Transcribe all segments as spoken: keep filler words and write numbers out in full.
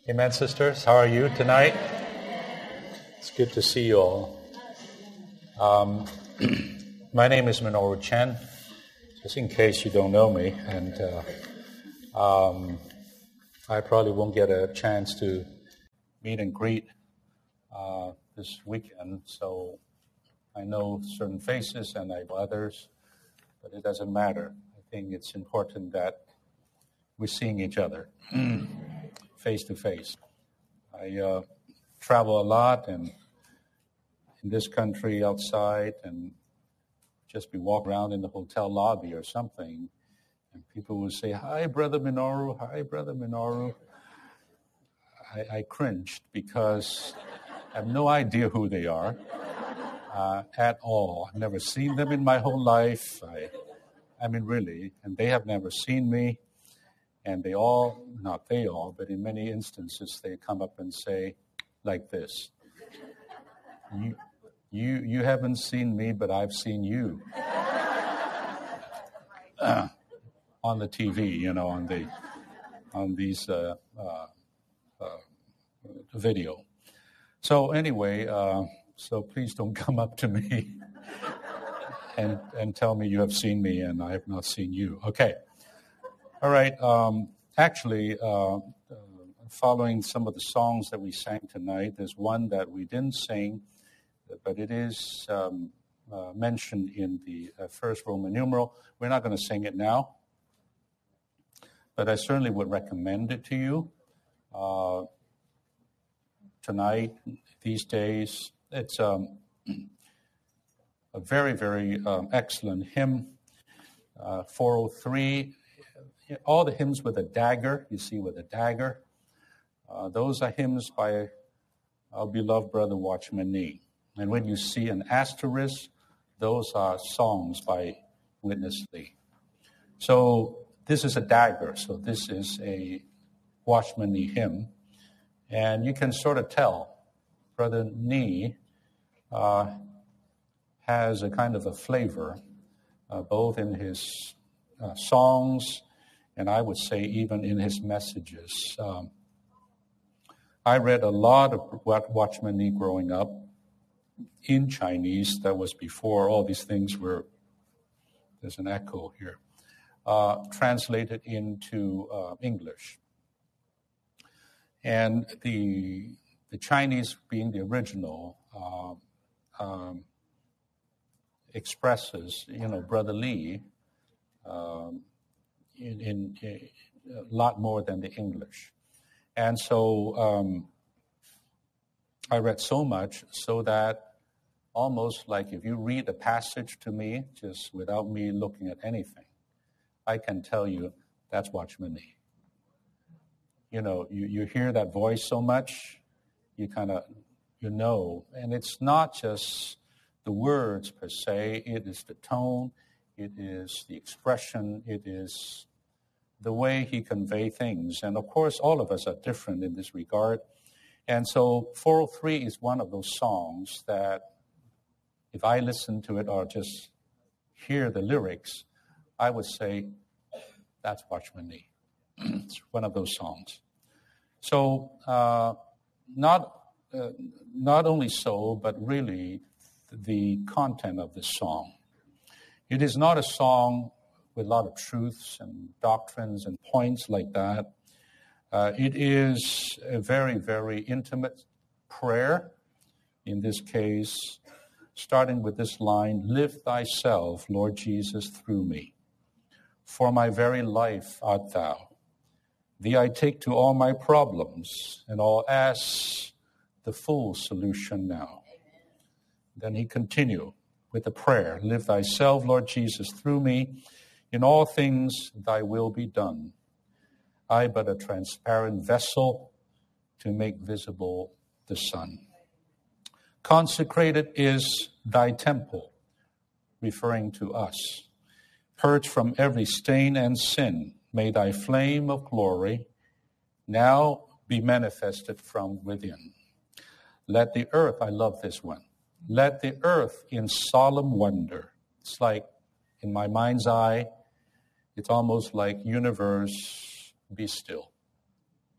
Amen, sisters. How are you tonight? It's good to see you all. Um, my name is Minoru Chen, just in case you don't know me, and uh, um, I probably won't get a chance to meet and greet uh, this weekend, so I know certain faces and I know others, but it doesn't matter. I think it's important that we're seeing each other face to face. I uh, travel a lot, and in this country, outside, and just be walking around in the hotel lobby or something, and people will say, "Hi, Brother Minoru. Hi, Brother Minoru." I, I cringed because I have no idea who they are uh, at all. I've never seen them in my whole life. I, I mean, really, and they have never seen me. And they all, not they all, but in many instances, they come up and say like this, you, you, you haven't seen me, but I've seen you. Uh, on the T V, you know, on the on these uh, uh, uh, video. So anyway, uh, so please don't come up to me and and tell me you have seen me and I have not seen you. Okay. All right. Um, actually, uh, uh, following some of the songs that we sang tonight, there's one that we didn't sing, but it is um, uh, mentioned in the uh, first Roman numeral. We're not going to sing it now, but I certainly would recommend it to you uh, tonight, these days. It's um, a very, very um, excellent hymn, uh, four oh three. All the hymns with a dagger, you see with a dagger, uh, those are hymns by our beloved brother Watchman Nee. And when you see an asterisk, those are songs by Witness Lee. So this is a dagger, so this is a Watchman Nee hymn. And you can sort of tell Brother Nee uh, has a kind of a flavor, uh, both in his uh, songs, and I would say even in his messages. Um, I read a lot of Watchman Nee growing up in Chinese. That was before all these things were, there's an echo here, uh, translated into uh, English. And the the Chinese, being the original, uh, um, expresses, you know, Brother Lee, um, In, in, in a lot more than the English. And so um, I read so much so that almost like if you read a passage to me, just without me looking at anything, I can tell you that's Watchman Nee. You know, you, you hear that voice so much, you kind of, you know, and it's not just the words per se, it is the tone, it is the expression, it is the way he conveys things. And of course, all of us are different in this regard. And so four oh three is one of those songs that if I listen to it or just hear the lyrics, I would say, that's Watchman Nee. It's one of those songs. So uh, not uh, not only so, but really the content of this song. It is not a song with a lot of truths and doctrines and points like that. Uh, it is a very, very intimate prayer, in this case, starting with this line, "Live thyself, Lord Jesus, through me. For my very life art thou. Thee I take to all my problems, and I'll ask the full solution now." Then he continued with the prayer, "Live thyself, Lord Jesus, through me. In all things thy will be done. I but a transparent vessel to make visible the sun. Consecrated is thy temple," referring to us. "Purged from every stain and sin. May thy flame of glory now be manifested from within. Let the earth," I love this one, "let the earth in solemn wonder." It's like, in my mind's eye, it's almost like universe, be still.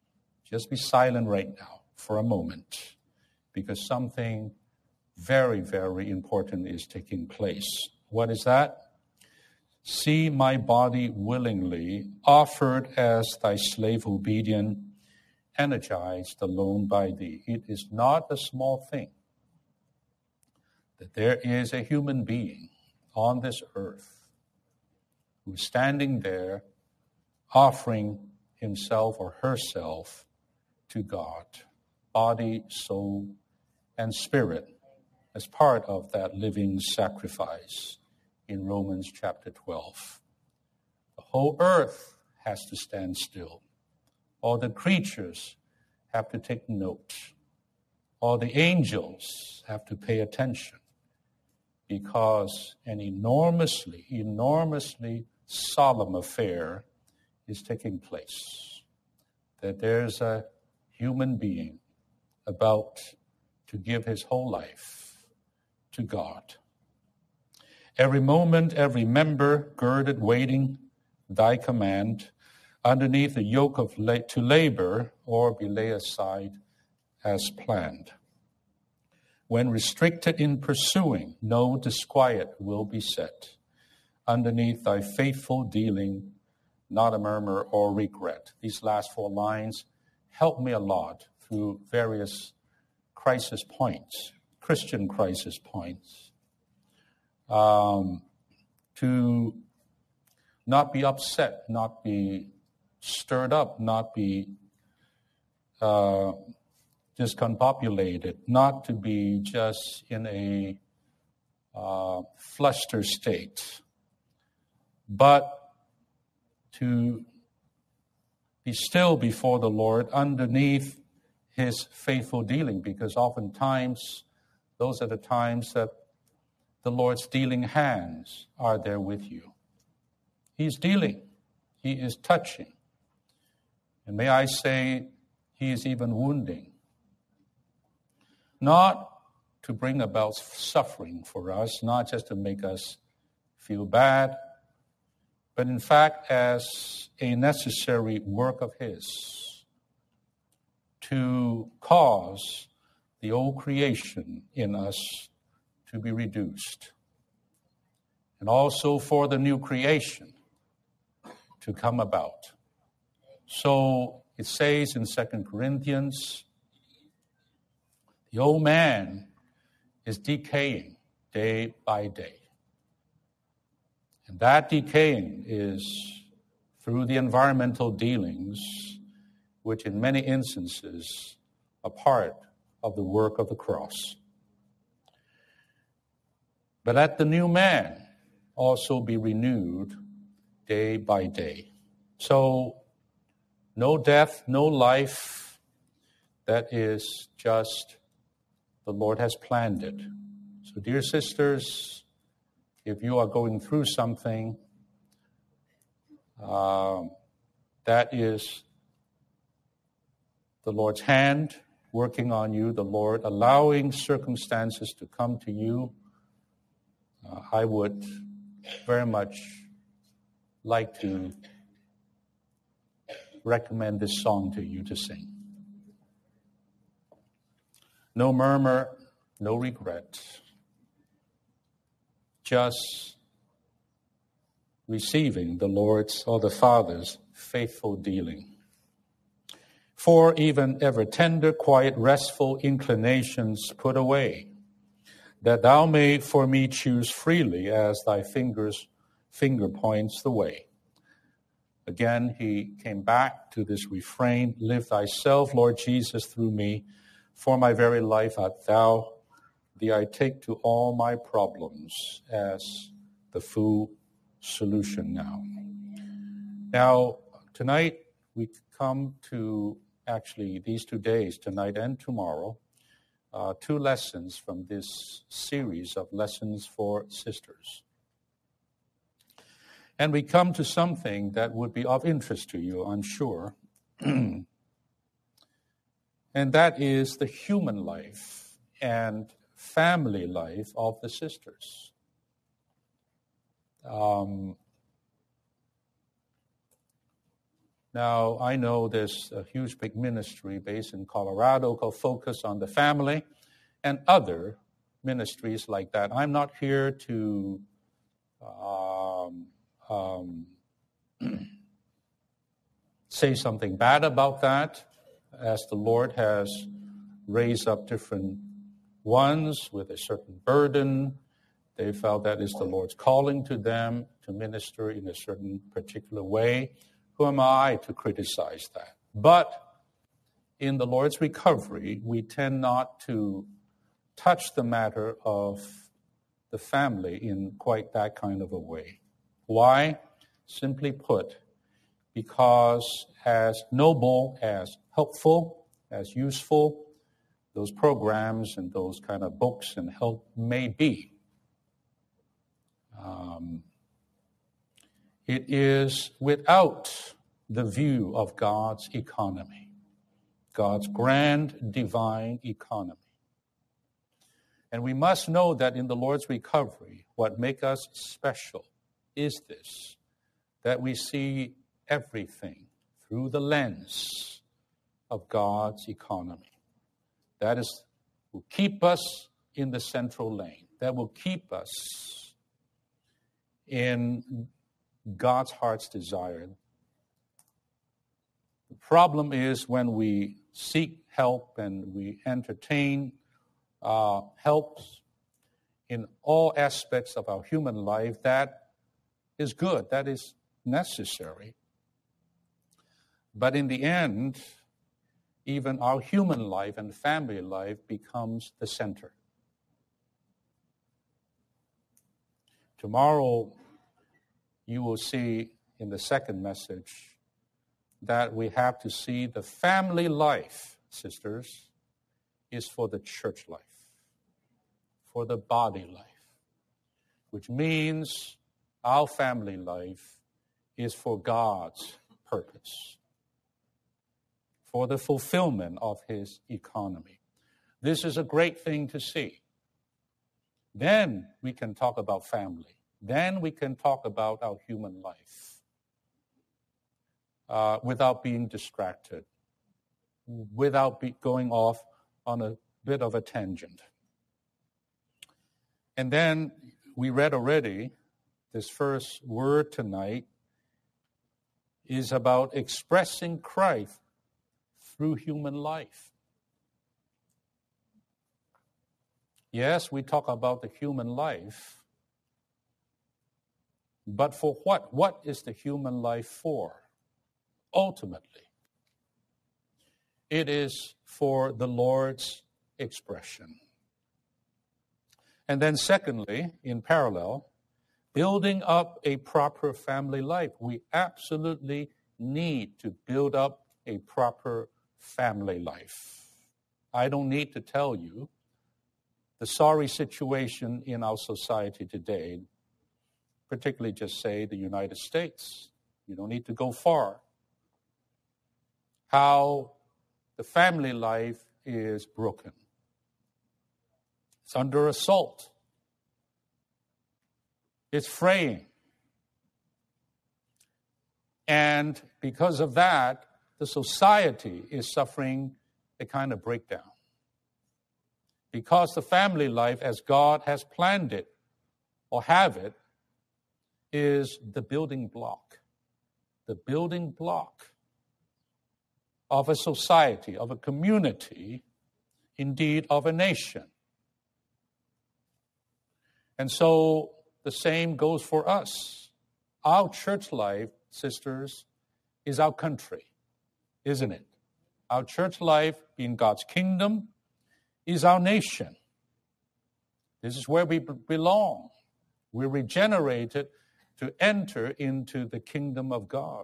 Just be silent right now for a moment, because something very, very important is taking place. What is that? See my body willingly, offered as thy slave obedient, energized alone by thee. It is not a small thing that there is a human being on this earth who's standing there offering himself or herself to God, body, soul, and spirit, as part of that living sacrifice in Romans chapter twelve. The whole earth has to stand still. All the creatures have to take note. All the angels have to pay attention, because an enormously, enormously solemn affair is taking place. That there's a human being about to give his whole life to God. Every moment, every member girded, waiting thy command, underneath the yoke of la- to labor or be laid aside as planned. When restricted in pursuing, no disquiet will be set. Underneath thy faithful dealing, not a murmur or regret. These last four lines help me a lot through various crisis points, Christian crisis points, um, to not be upset, not be stirred up, not be uh, discombobulated, not to be just in a uh, fluster state, but to be still before the Lord underneath his faithful dealing, because oftentimes those are the times that the Lord's dealing hands are there with you. He's dealing. He is touching. And may I say, he is even wounding. Not to bring about suffering for us, not just to make us feel bad, but in fact as a necessary work of his to cause the old creation in us to be reduced, and also for the new creation to come about. So it says in Second Corinthians, the old man is decaying day by day. And that decaying is through the environmental dealings, which in many instances are part of the work of the cross. But let the new man also be renewed day by day. So no death, no life, that is just the Lord has planned it. So dear sisters, if you are going through something, uh, that is the Lord's hand working on you, the Lord allowing circumstances to come to you, uh, I would very much like to recommend this song to you to sing. No murmur, no regret. Just receiving the Lord's or the Father's faithful dealing. For even ever tender, quiet, restful inclinations put away, that thou may for me choose freely as thy fingers finger points the way. Again, he came back to this refrain, live thyself, Lord Jesus, through me. For my very life art thou, thee I take to all my problems as the full solution now. Now, tonight we come to actually these two days, tonight and tomorrow, uh, two lessons from this series of lessons for sisters. And we come to something that would be of interest to you, I'm sure. And that is the human life and family life of the sisters. Um, Now, I know there's a huge big ministry based in Colorado called Focus on the Family and other ministries like that. I'm not here to um, um, say something bad about that, as the Lord has raised up different ones with a certain burden. They felt that is the Lord's calling to them to minister in a certain particular way. Who am I to criticize that? But in the Lord's recovery, we tend not to touch the matter of the family in quite that kind of a way. Why? Simply put, because as noble, as helpful, as useful, those programs and those kind of books and help may be, um, it is without the view of God's economy, God's grand divine economy. And we must know that in the Lord's recovery, what makes us special is this, that we see everything through the lens of God's economy. That is, will keep us in the central lane. That will keep us in God's heart's desire. The problem is when we seek help and we entertain uh, helps in all aspects of our human life, that is good, that is necessary. But in the end, even our human life and family life becomes the center. Tomorrow, you will see in the second message that we have to see the family life, sisters, is for the church life, for the body life, which means our family life is for God's purpose, for the fulfillment of His economy. This is a great thing to see. Then we can talk about family. Then we can talk about our human life uh, without being distracted, without be going off on a bit of a tangent. And then we read already, this first word tonight is about expressing Christ through human life. Yes, we talk about the human life, but for what? What is the human life for? Ultimately, it is for the Lord's expression. And then secondly, in parallel, building up a proper family life. We absolutely need to build up a proper family life. I don't need to tell you the sorry situation in our society today, particularly just say the United States. You don't need to go far. How the family life is broken. It's under assault. It's fraying. And because of that, the society is suffering a kind of breakdown. Because the family life, as God has planned it, or have it, is the building block. The building block of a society, of a community, indeed of a nation. And so the same goes for us. Our church life, sisters, is our country, isn't it? Our church life, being God's kingdom, is our nation. This is where we belong. We're regenerated to enter into the kingdom of God.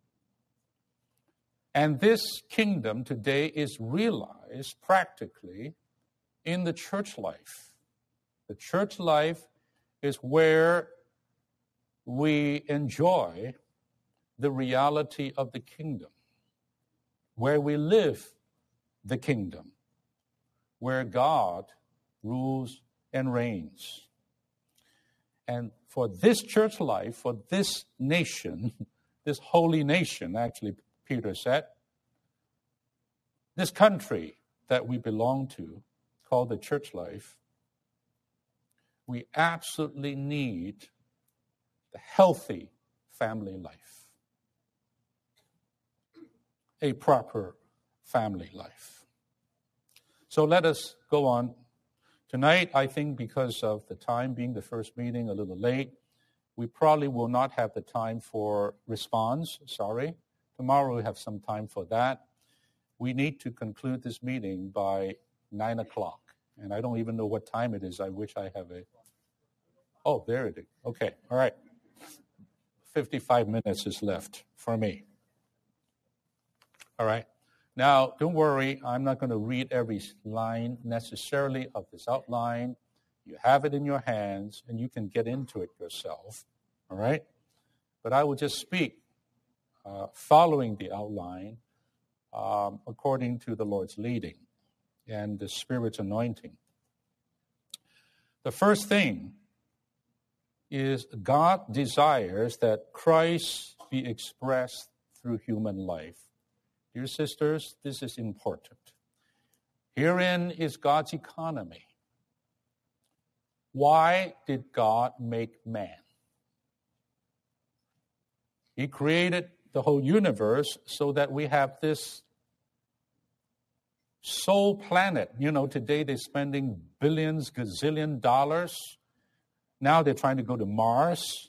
And this kingdom today is realized practically in the church life. The church life is where we enjoy the reality of the kingdom, where we live the kingdom, where God rules and reigns. And for this church life, for this nation, this holy nation, actually, Peter said. This country that we belong to, called the church life, we absolutely need the healthy family life, a proper family life. So let us go on. Tonight, I think because of the time being the first meeting a little late, we probably will not have the time for response. Sorry. Tomorrow we have some time for that. We need to conclude this meeting by nine o'clock. And I don't even know what time it is. I wish I have a... Oh, there it is. Okay, all right. fifty-five minutes is left for me. All right. Now, don't worry. I'm not going to read every line necessarily of this outline. You have it in your hands, and you can get into it yourself. All right? But I will just speak uh, following the outline um, according to the Lord's leading and the Spirit's anointing. The first thing is God desires that Christ be expressed through human life. Dear sisters, this is important. Herein is God's economy. Why did God make man? He created the whole universe so that we have this soul planet. You know, today they're spending billions, gazillion dollars. Now they're trying to go to Mars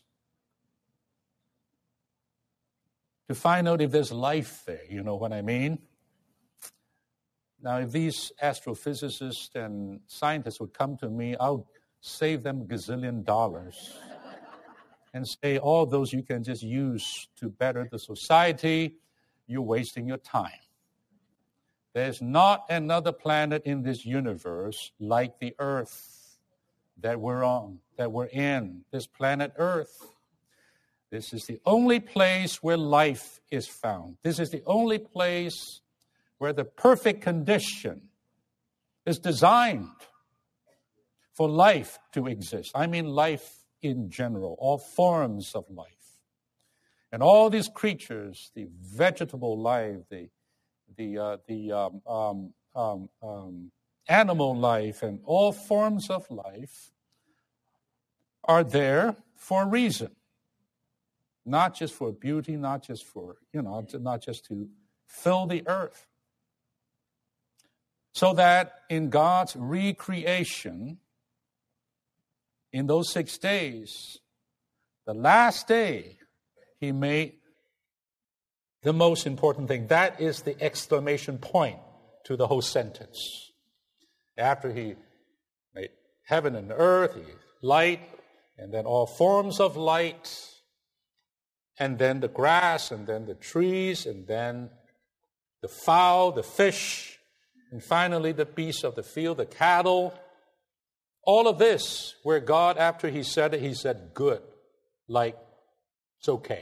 to find out if there's life there. You know what I mean? Now, if these astrophysicists and scientists would come to me, I'll save them a gazillion dollars and say, all those you can just use to better the society, you're wasting your time. There's not another planet in this universe like the Earth that we're on, that we're in, this planet Earth. This is the only place where life is found. This is the only place where the perfect condition is designed for life to exist. I mean life in general, all forms of life. And all these creatures, the vegetable life, the the uh, the um, um, um, um, animal life, and all forms of life are there for a reason. Not just for beauty, not just for, you know, not just to fill the earth. So that in God's recreation, in those six days, the last day, He made the most important thing. That is the exclamation point to the whole sentence. After He made heaven and earth, He light, and then all forms of light, and then the grass, and then the trees, and then the fowl, the fish, and finally the beasts of the field, the cattle. All of this, where God, after He said it, He said, good, like, it's okay.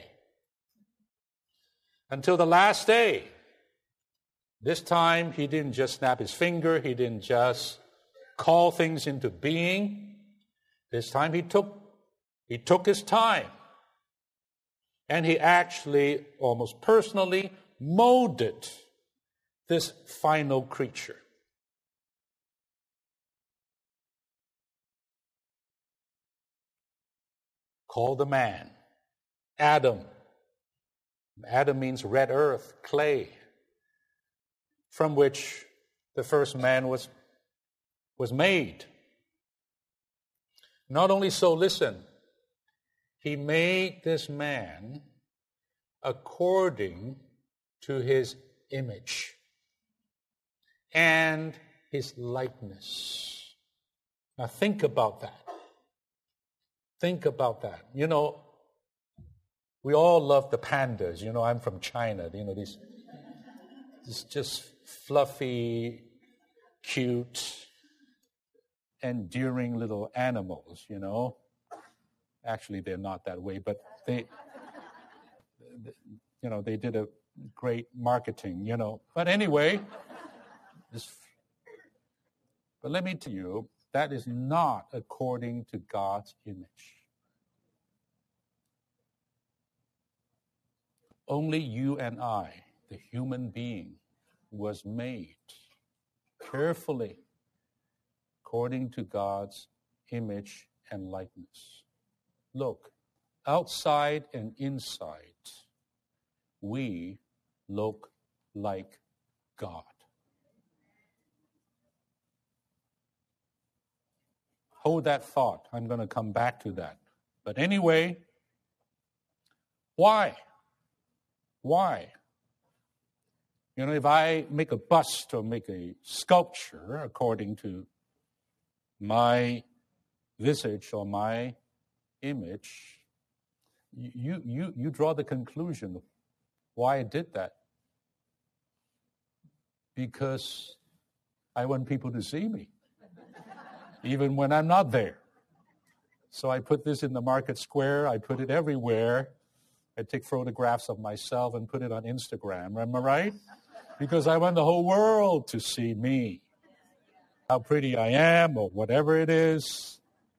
Until the last day. This time, He didn't just snap His finger, He didn't just call things into being. This time, He took, he took His time. And He actually, almost personally, molded this final creature. Called the man, Adam. Adam means red earth, clay, from which the first man was, was made. Not only so, listen, He made this man according to His image and His likeness. Now think about that. Think about that. You know, we all love the pandas. You know, I'm from China. You know, these, these just fluffy, cute, endearing little animals, you know. Actually, they're not that way, but they, you know, they did a great marketing, you know. But anyway, this, but let me tell you, that is not according to God's image. Only you and I, the human being was made carefully according to God's image and likeness. Look, outside and inside, we look like God. Hold that thought. I'm going to come back to that. But anyway, why? Why? You know, if I make a bust or make a sculpture according to my visage or my image, you, you, you draw the conclusion of why I did that. Because I want people to see me, even when I'm not there. So I put this in the market square. I put it everywhere. I take photographs of myself and put it on Instagram. Am I right? Because I want the whole world to see me, how pretty I am or whatever it is.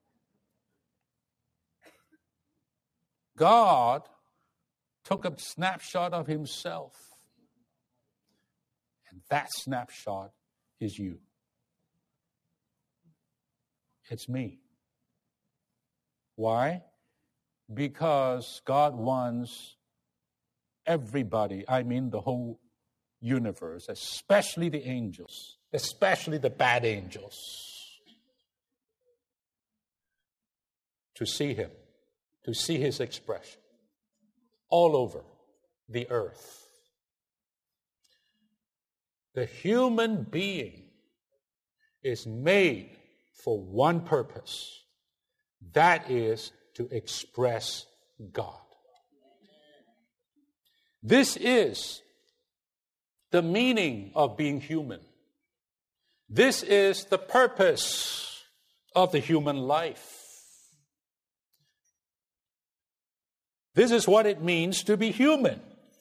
God took a snapshot of himself, and that snapshot is you. It's me. Why? Because God wants everybody, I mean the whole universe, especially the angels, especially the bad angels, to see him, to see his expression all over the earth. The human being is made for one purpose. That is to express God. This is the meaning of being human. This is the purpose of the human life. This is what it means to be human.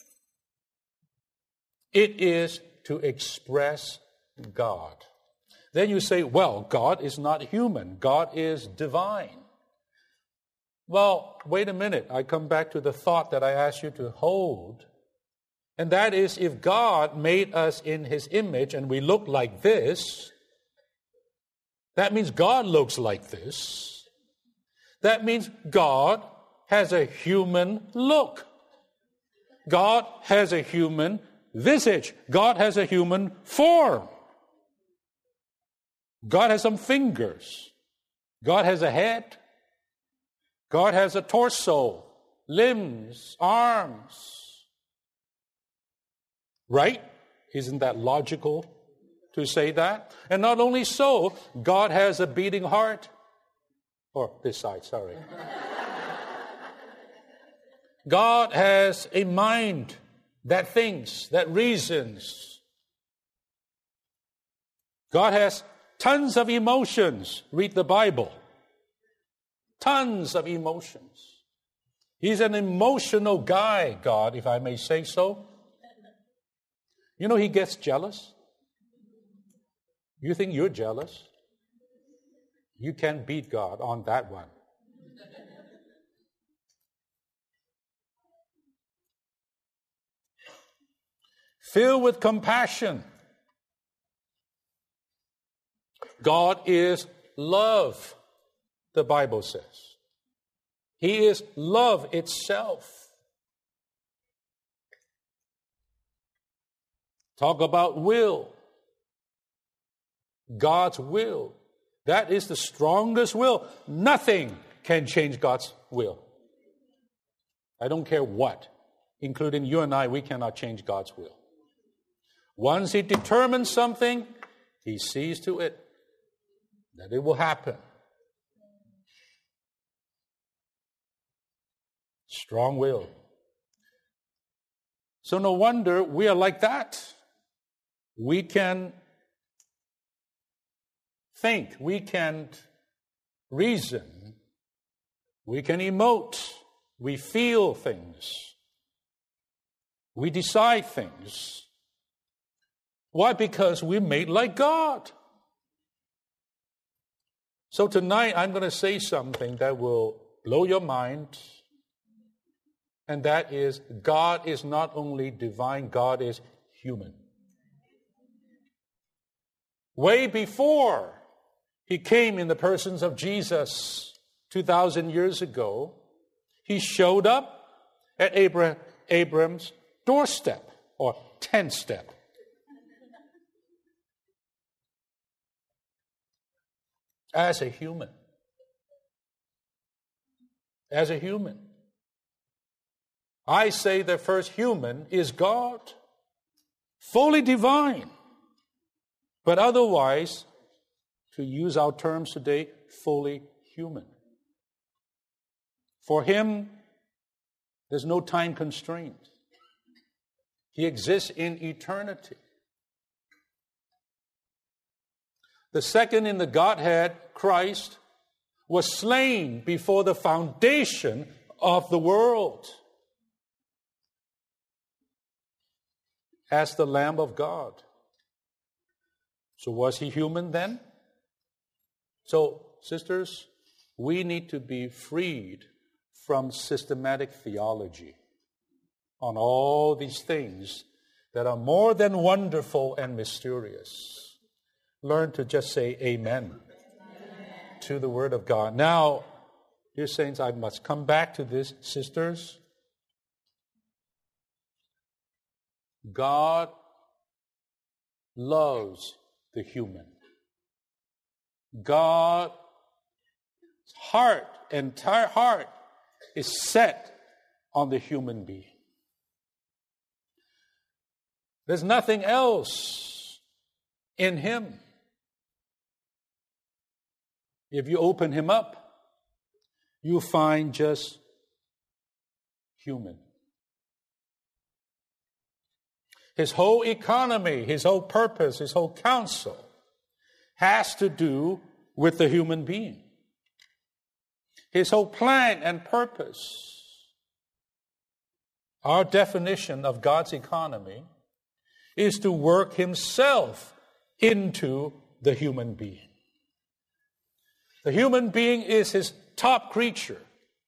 It is to express God. Then you say, well, God is not human. God is divine. Well, wait a minute. I come back to the thought that I asked you to hold. And that is, if God made us in his image and we look like this, that means God looks like this. That means God has a human look. God has a human visage. God has a human form. God has some fingers. God has a head. God has a torso, limbs, arms. Right? Isn't that logical to say that? And not only so, God has a beating heart. Or this side, sorry. God has a mind that thinks, that reasons. God has tons of emotions. Read the Bible. Tons of emotions. He's an emotional guy, God, if I may say so. You know, he gets jealous. You think you're jealous? You can't beat God on that one. Filled with compassion. God is love, the Bible says. He is love itself. Talk about will. God's will. That is the strongest will. Nothing can change God's will. I don't care what. Including you and I, we cannot change God's will. Once he determines something, he sees to it that it will happen. Strong will. So no wonder we are like that. We can think, we can reason, we can emote, we feel things, we decide things. Why? Because we're made like God. So tonight I'm going to say something that will blow your mind. And that is, God is not only divine, God is human. Way before he came in the persons of Jesus two thousand years ago, he showed up at Abraham, Abram's doorstep or tent step. As a human. As a human. I say the first human is God, fully divine, but otherwise, to use our terms today, fully human. For him, there's no time constraint. He exists in eternity. The second in the Godhead, Christ, was slain before the foundation of the world as the Lamb of God. So was he human then? So, sisters, we need to be freed from systematic theology on all these things that are more than wonderful and mysterious. Learn to just say amen, amen to the Word of God. Now, dear saints, I must come back to this, sisters. God loves the human. God's heart, entire heart, is set on the human being. There's nothing else in him. If you open him up, you find just human. His whole economy, his whole purpose, his whole counsel has to do with the human being. His whole plan and purpose. Our definition of God's economy is to work himself into the human being. The human being is his top creature.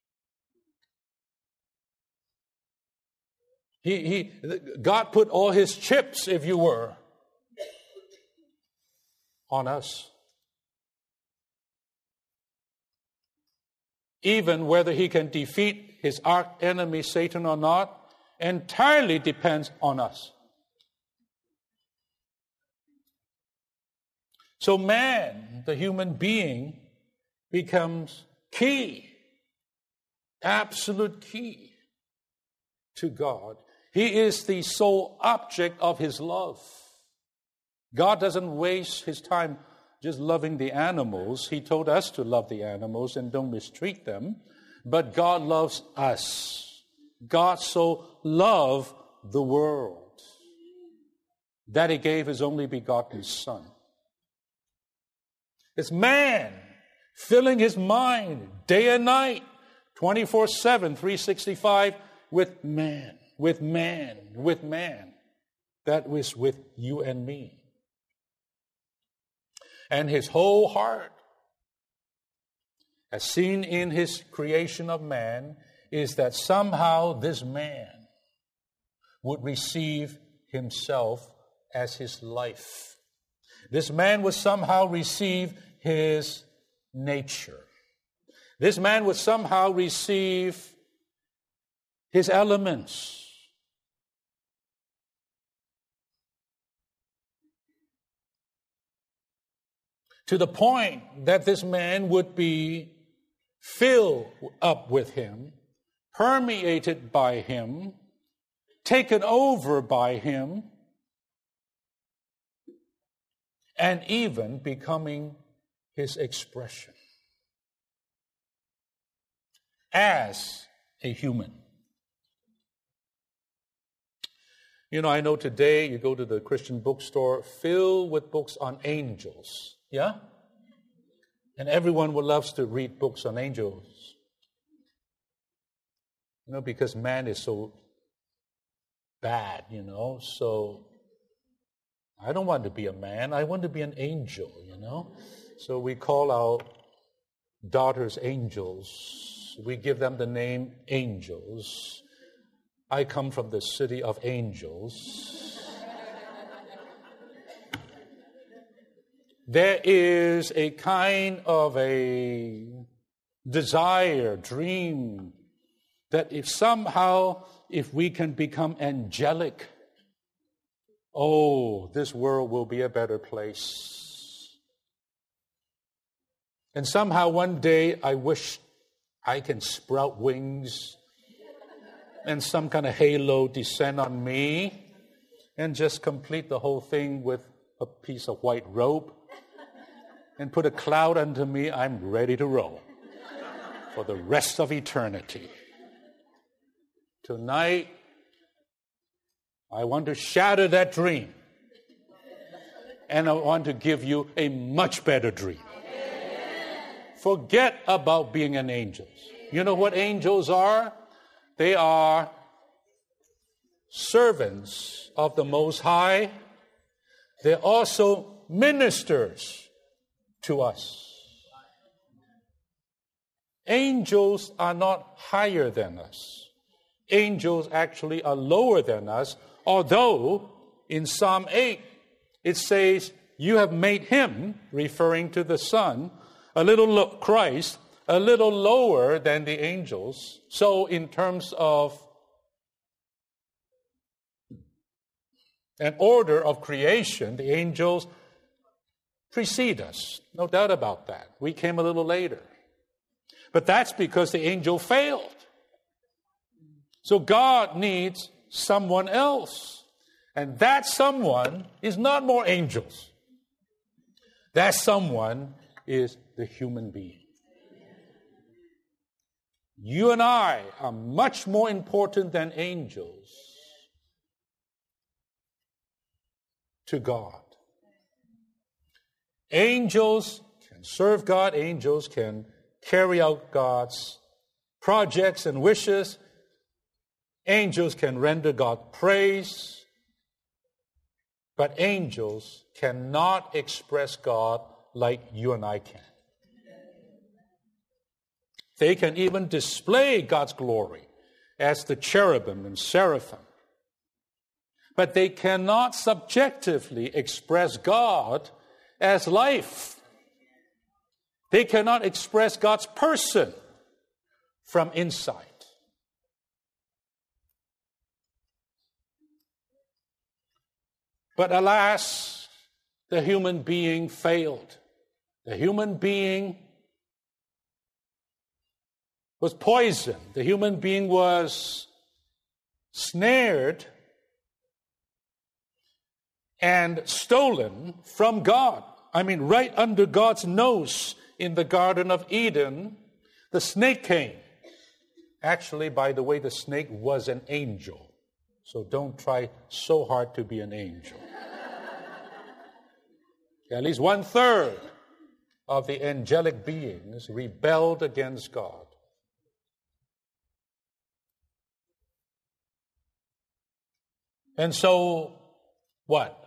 He, he, God put all his chips, if you were, on us. Even whether he can defeat his arch enemy Satan or not, entirely depends on us. So man, the human being, becomes key, absolute key to God. He is the sole object of his love. God doesn't waste his time just loving the animals. He told us to love the animals and don't mistreat them. But God loves us. God so loved the world that he gave his only begotten Son. It's man filling his mind day and night, twenty-four seven, three sixty-five, with man, with man, with man. That was with you and me. And his whole heart, as seen in his creation of man, is that somehow this man would receive himself as his life. This man would somehow receive his nature. This man would somehow receive his elements. To the point that this man would be filled up with him, permeated by him, taken over by him, and even becoming his expression as a human. You know, I know today you go to the Christian bookstore filled with books on angels. Yeah? And everyone would love to read books on angels. You know, because man is so bad, you know. So I don't want to be a man. I want to be an angel, you know. So we call our daughters angels. We give them the name angels. I come from the city of angels. There is a kind of a desire, dream, that if somehow, if we can become angelic, oh, this world will be a better place. And somehow one day I wish I can sprout wings and some kind of halo descend on me and just complete the whole thing with a piece of white robe and put a cloud under me. I'm ready to roll for the rest of eternity. Tonight, I want to shatter that dream. And I want to give you a much better dream. Forget about being an angel. You know what angels are? They are servants of the Most High. They're also ministers to us. Angels are not higher than us. Angels actually are lower than us, although in Psalm eight it says, you have made him, referring to the Son, a little lo- Christ, a little lower than the angels. So in terms of an order of creation, the angels precede us. No doubt about that. We came a little later. But that's because the angel failed. So God needs someone else. And that someone is not more angels. That someone is the human being. You and I are much more important than angels to God. Angels can serve God. Angels can carry out God's projects and wishes. Angels can render God praise. But angels cannot express God like you and I can. They can even display God's glory as the cherubim and seraphim. But they cannot subjectively express God as life. They cannot express God's person from inside. But alas, the human being failed. The human being was poisoned. The human being was snared and stolen from God. I mean, right under God's nose in the Garden of Eden, the snake came. Actually, by the way, the snake was an angel. So don't try so hard to be an angel. At least one third of the angelic beings rebelled against God. And so, what?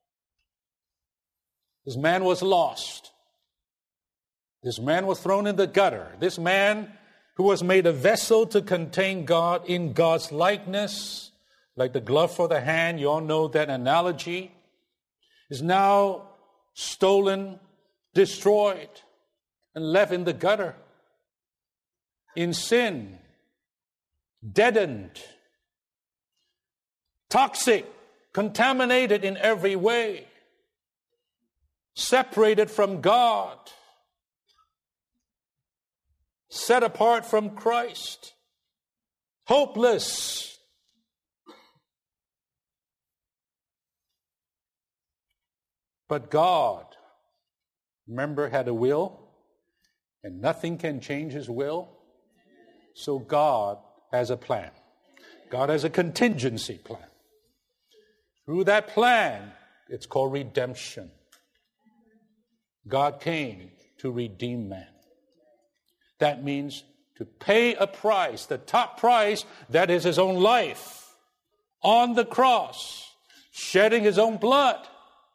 This man was lost. This man was thrown in the gutter. This man who was made a vessel to contain God in God's likeness, like the glove for the hand, you all know that analogy, is now stolen, destroyed, and left in the gutter, in sin, deadened, toxic, contaminated in every way, separated from God, set apart from Christ, hopeless. But God, remember, had a will, and nothing can change his will. So God has a plan. God has a contingency plan. Through that plan, it's called redemption. God came to redeem man. That means to pay a price, the top price, that is his own life, on the cross, shedding his own blood,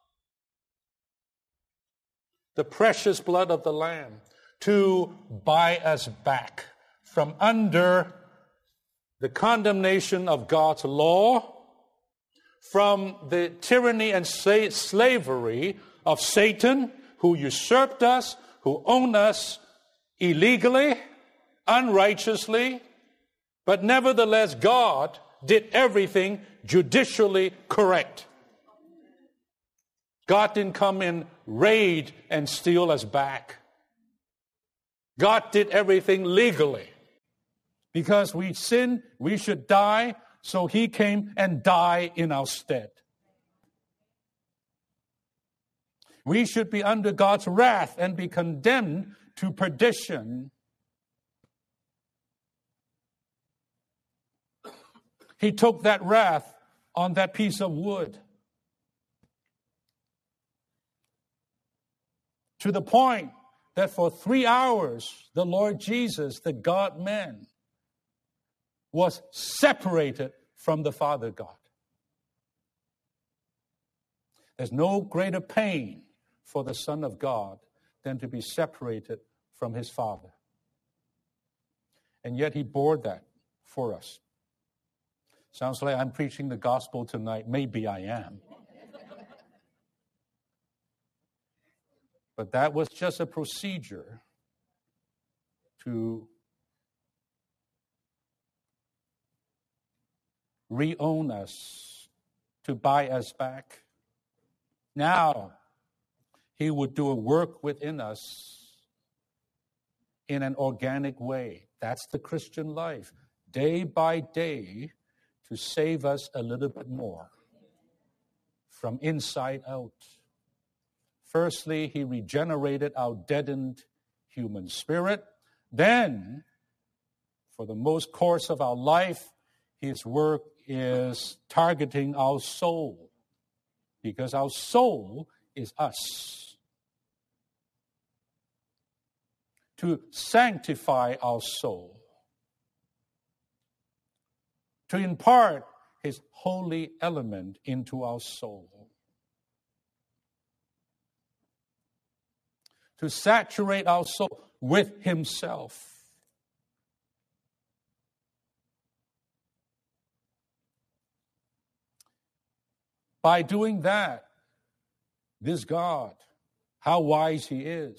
the precious blood of the Lamb, to buy us back from under the condemnation of God's law, from the tyranny and slavery of Satan, who usurped us, who owned us illegally, unrighteously, but nevertheless God did everything judicially correct. God didn't come in, raid, and steal us back. God did everything legally. Because we sinned, we should die, so he came and died in our stead. We should be under God's wrath and be condemned to perdition. He took that wrath on that piece of wood. To the point that for three hours, the Lord Jesus, the God-man, was separated from the Father God. There's no greater pain for the Son of God than to be separated from his Father. And yet he bore that for us. Sounds like I'm preaching the gospel tonight. Maybe I am. But that was just a procedure to re-own us, to buy us back. Now, he would do a work within us in an organic way. That's the Christian life. Day by day, to save us a little bit more from inside out. Firstly, he regenerated our deadened human spirit. Then, for the most course of our life, his work is targeting our soul, because our soul is us. To sanctify our soul, to impart his holy element into our soul, to saturate our soul with himself. By doing that, this God, how wise he is.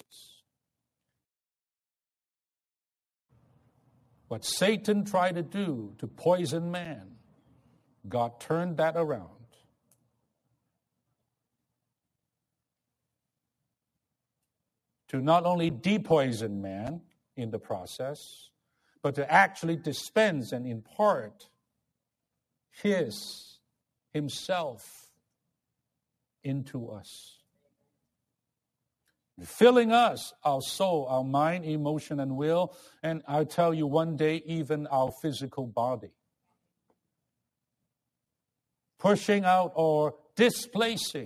What Satan tried to do to poison man, God turned that around. To not only depoison man in the process, but to actually dispense and impart his, himself into us. Filling us, our soul, our mind, emotion, and will, and I'll tell you one day, even our physical body. Pushing out or displacing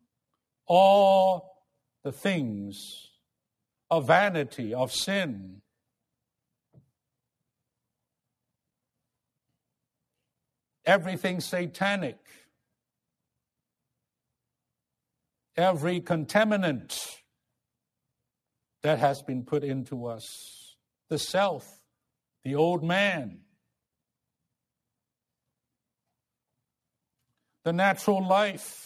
all the things of vanity, of sin. Everything satanic. Every contaminant that has been put into us. The self, the old man. The natural life.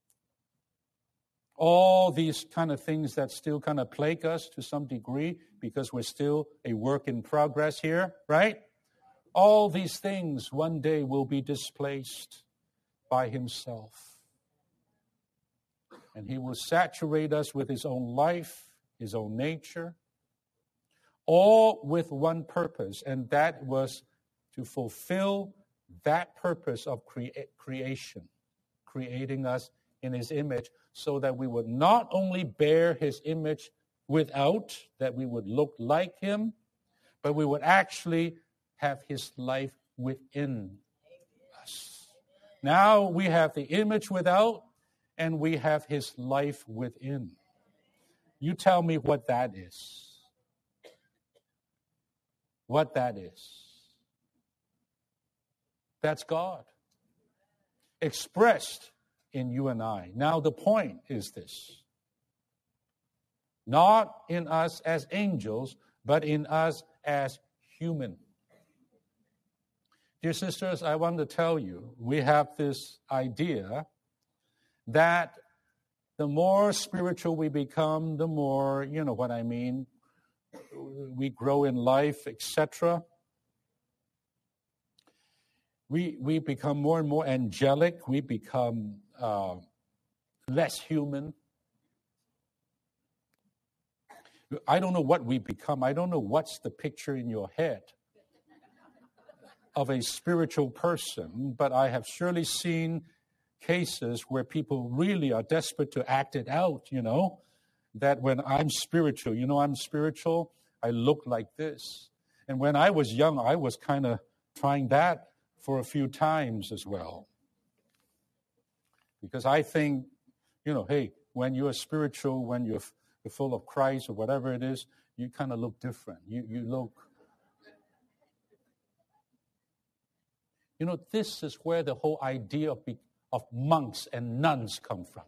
All these kind of things that still kind of plague us to some degree because we're still a work in progress here, right? All these things one day will be displaced by himself. And he will saturate us with his own life, his own nature, all with one purpose, and that was to fulfill that purpose of crea- creation, creating us in his image, so that we would not only bear his image without, that we would look like him, but we would actually have his life within us. Now we have the image without, and we have his life within. You tell me what that is. What that is. That's God. Expressed in you and I. Now the point is this. Not in us as angels, but in us as human. Dear sisters, I want to tell you, we have this idea that the more spiritual we become, the more, you know what I mean, we grow in life, et cetera. We, we become more and more angelic. We become uh, less human. I don't know what we become. I don't know what's the picture in your head of a spiritual person, but I have surely seen cases where people really are desperate to act it out, you know, that when I'm spiritual, you know, I'm spiritual, I look like this. And when I was young, I was kind of trying that for a few times as well. Because I think, you know, hey, when you're spiritual, when you're, you're full of Christ or whatever it is, you kind of look different. You, you look... You know, this is where the whole idea of, of monks and nuns come from.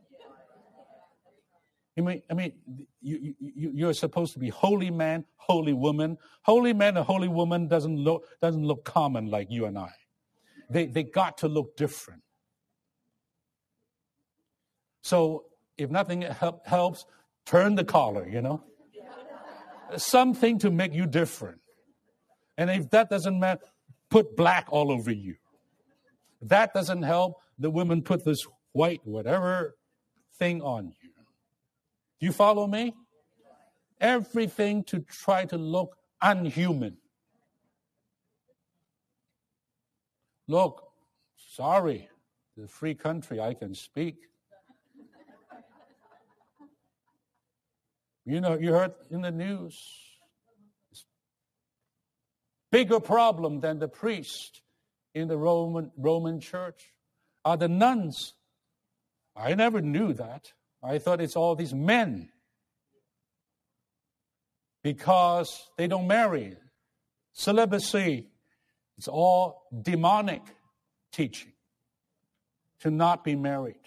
I mean, I mean, you, you, you're supposed to be holy man, holy woman. Holy man and holy woman doesn't look doesn't look common like you and I. They they got to look different. So if nothing help, helps, turn the collar. You know, something to make you different. And if that doesn't matter, put black all over you. That doesn't help. The women put this white, whatever thing on you. Do you follow me? Everything to try to look unhuman. Look, sorry, the free country, I can speak. You know, you heard in the news, bigger problem than the priest in the Roman Roman church are the nuns. I never knew that. I thought it's all these men because they don't marry. Celibacy, it's all demonic teaching to not be married.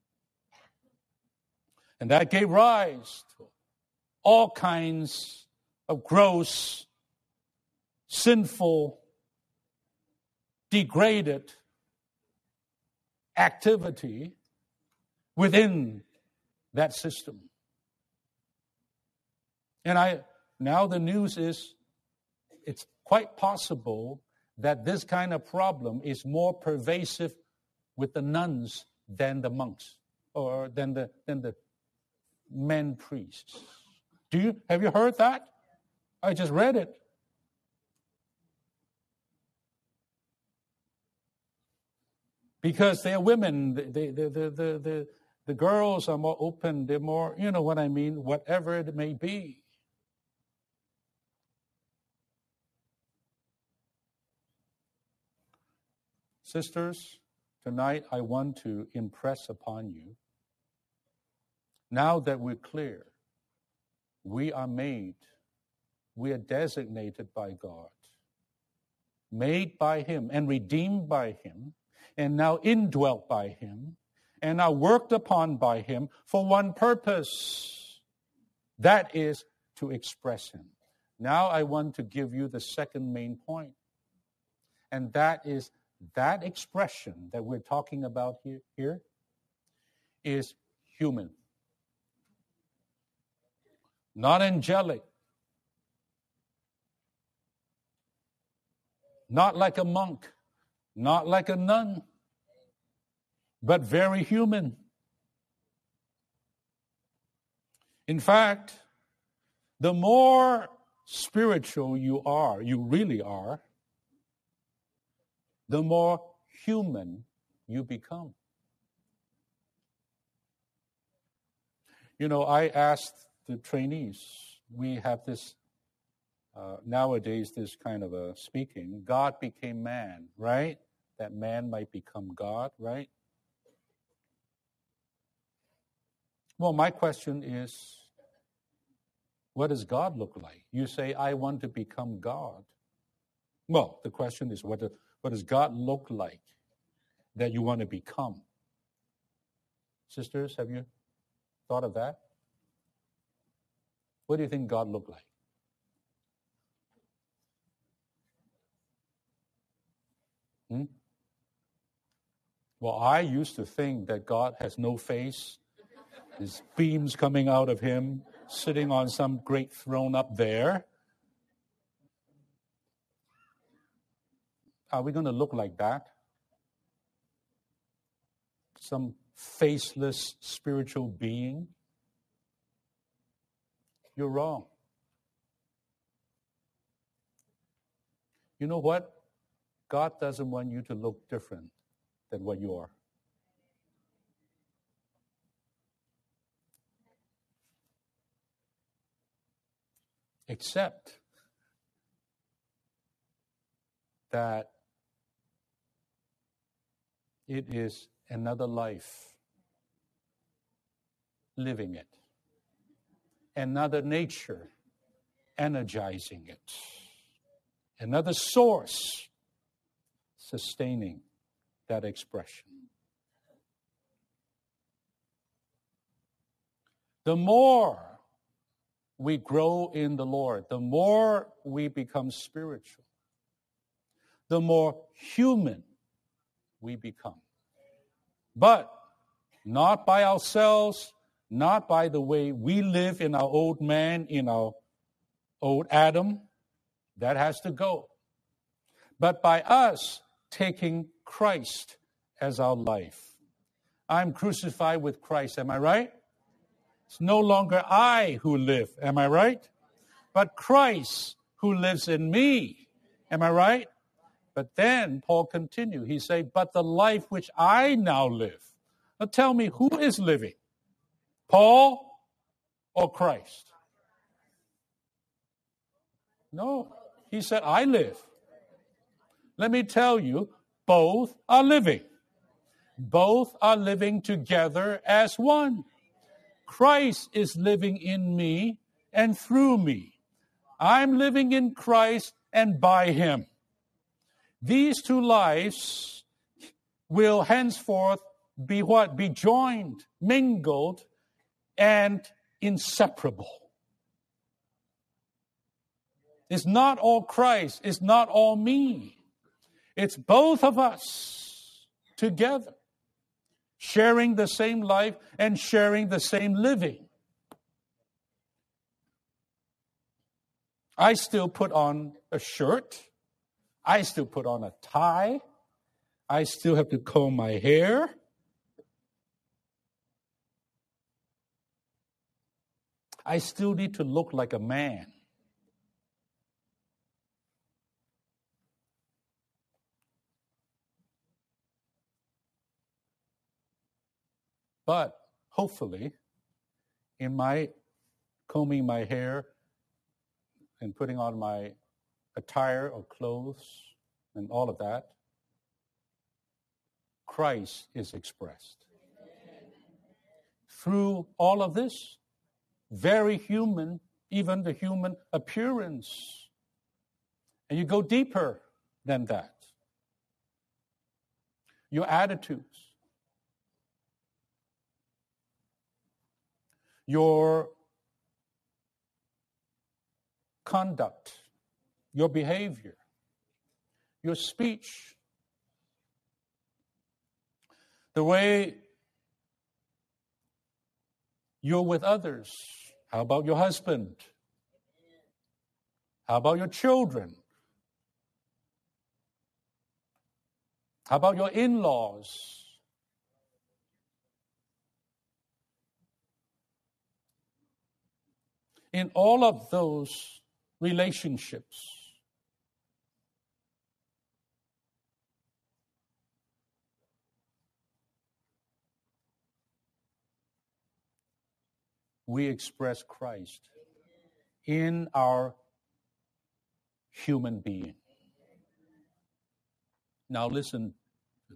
And that gave rise to all kinds of gross, sinful, degraded activity within that system. And I now the news is it's quite possible that this kind of problem is more pervasive with the nuns than the monks or than the than the men priests. Do you have you heard that? I just read it. Because they're women, the, the, the, the, the, the girls are more open, they're more, you know what I mean, whatever it may be. Sisters, tonight I want to impress upon you, now that we're clear, we are made, we are designated by God, made by Him and redeemed by Him, and now indwelt by Him, and are worked upon by Him for one purpose. That is to express Him. Now I want to give you the second main point. And that is that expression that we're talking about here, here is human. Not angelic. Not like a monk. Not like a nun, but very human. In fact, the more spiritual you are, you really are, the more human you become. You know, I asked the trainees, we have this Uh, nowadays, this kind of a speaking, God became man, right? That man might become God, right? Well, my question is, what does God look like? You say, I want to become God. Well, the question is, what, do, what does God look like that you want to become? Sisters, have you thought of that? What do you think God looked like? Hmm? Well, I used to think that God has no face. There's beams coming out of him, sitting on some great throne up there. Are we going to look like that? Some faceless spiritual being? You're wrong. You know what? God doesn't want you to look different than what you are. Except that it is another life living it, another nature energizing it, another source sustaining that expression. The more we grow in the Lord, the more we become spiritual, the more human we become. But not by ourselves, not by the way we live in our old man, in our old Adam. That has to go. But by us taking Christ as our life. I'm crucified with Christ, am I right? It's no longer I who live, am I right? But Christ who lives in me, am I right? But then Paul continued. He said, but the life which I now live. Now tell me, who is living? Paul or Christ? No. He said, I live. Let me tell you, both are living. Both are living together as one. Christ is living in me and through me. I'm living in Christ and by him. These two lives will henceforth be what? Be joined, mingled, and inseparable. It's not all Christ. It's not all me. It's both of us together, sharing the same life and sharing the same living. I still put on a shirt. I still put on a tie. I still have to comb my hair. I still need to look like a man. But hopefully, in my combing my hair and putting on my attire or clothes and all of that, Christ is expressed. Through all of this, very human, even the human appearance. And you go deeper than that. Your attitudes, your conduct, your behavior, your speech, the way you're with others. How about your husband? How about your children? How about your in-laws? In all of those relationships, we express Christ in our human being. Now listen to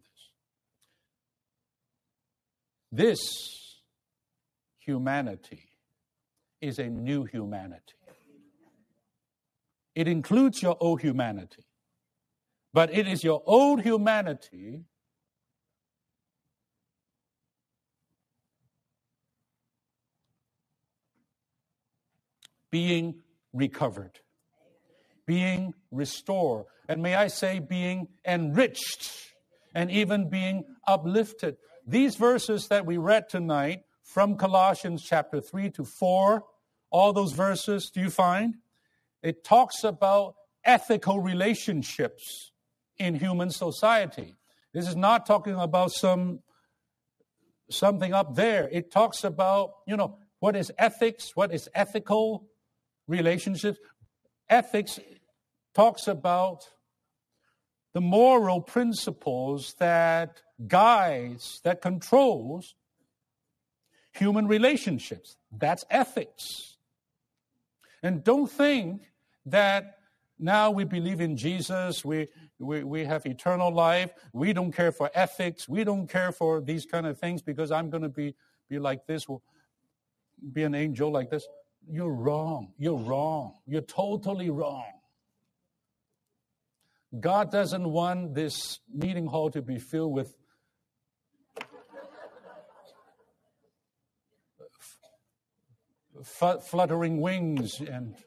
this. This humanity is a new humanity. It includes your old humanity. But it is your old humanity being recovered. being restored, and may I say being enriched, and even being uplifted. These verses that we read tonight from Colossians chapter three to four, all those verses, do you find? It talks about ethical relationships in human society. This is not talking about some something up there. It talks about, you know, what is ethics, what is ethical relationships. Ethics talks about the moral principles that guides, that controls human relationships. That's ethics. And don't think that now we believe in Jesus, we, we, we have eternal life, we don't care for ethics, we don't care for these kind of things because I'm going to be, be like this, be an angel like this. You're wrong. You're wrong. You're totally wrong. God doesn't want this meeting hall to be filled with f- fluttering wings. And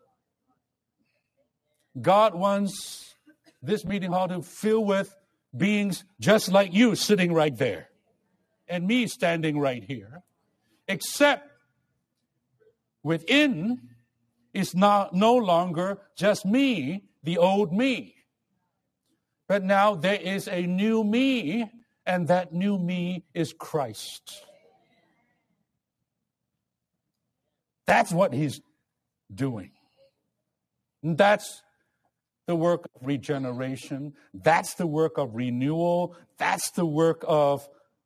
God wants this meeting hall to fill with beings just like you sitting right there and me standing right here, except within is not no longer just me, the old me. But now there is a new me, and that new me is Christ. That's what he's doing. And that's the work of regeneration. That's the work of renewal. That's the work of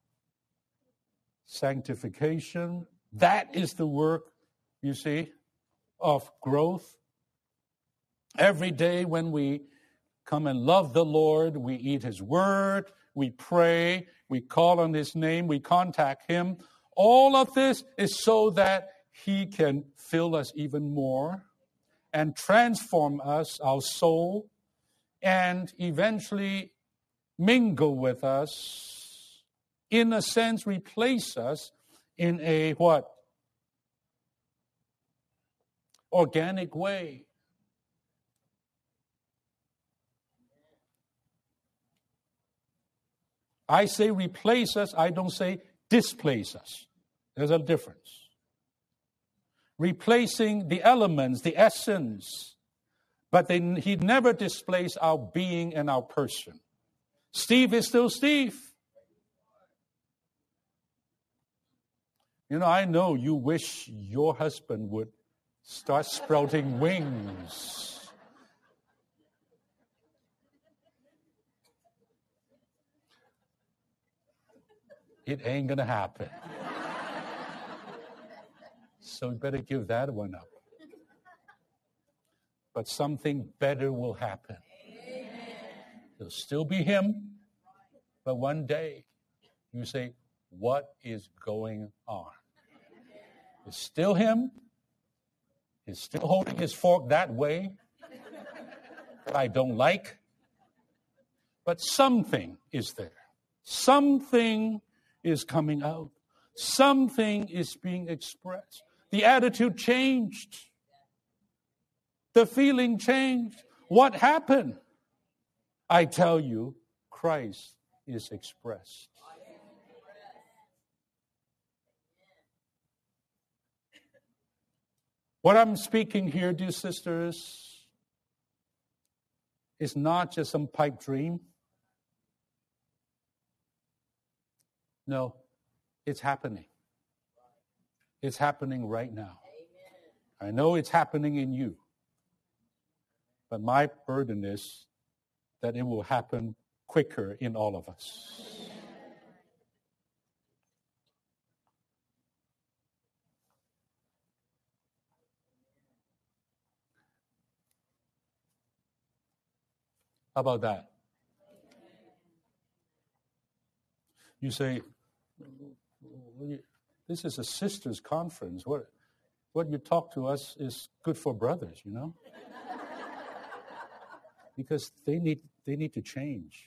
sanctification. That is the work, you see, of growth. Every day when we come and love the Lord, we eat his word, we pray, we call on his name, we contact him. All of this is so that he can fill us even more and transform us, our soul, and eventually mingle with us, in a sense replace us in a what? Organic way. I say replace us, I don't say displace us. There's a difference. Replacing the elements, the essence, but they, he never displays our being and our person. Steve is still Steve. You know, I know you wish your husband would start sprouting wings. It ain't going to happen. So you better give that one up. But something better will happen. Amen. He'll still be him, but one day you say, what is going on? It's still him. He's still holding his fork that way that I don't like. But something is there. Something is coming out. Something is being expressed. The attitude changed. The feeling changed. What happened? I tell you, Christ is expressed. What I'm speaking here, dear sisters, is not just some pipe dream. No, it's happening. It's happening right now. I know it's happening in you. But my burden is that it will happen quicker in all of us. How about that? You say, this is a sisters' conference. What, what you talk to us is good for brothers, you know? Because they need they need to change.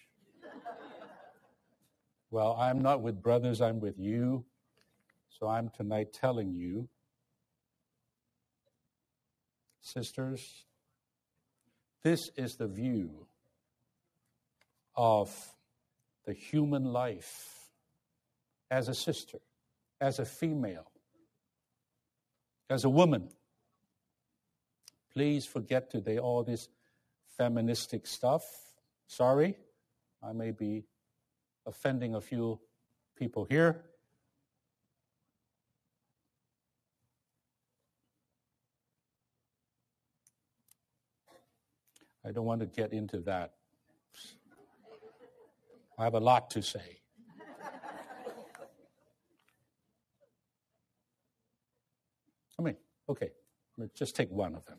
Well, I'm not with brothers, I'm with you. So I'm tonight telling you, sisters, This is the view of the human life as a sister, as a female, as a woman. Please forget today all this feministic stuff. Sorry, I may be offending a few people here. I don't want to get into that. I have a lot to say. I mean, okay, let's just take one of them.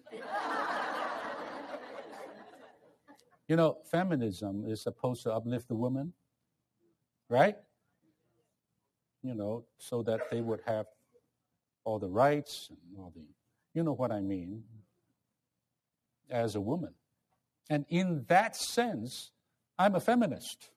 You know, feminism is supposed to uplift the woman, right? You know, so that they would have all the rights and all the, you know what I mean, as a woman. And in that sense, I'm a feminist.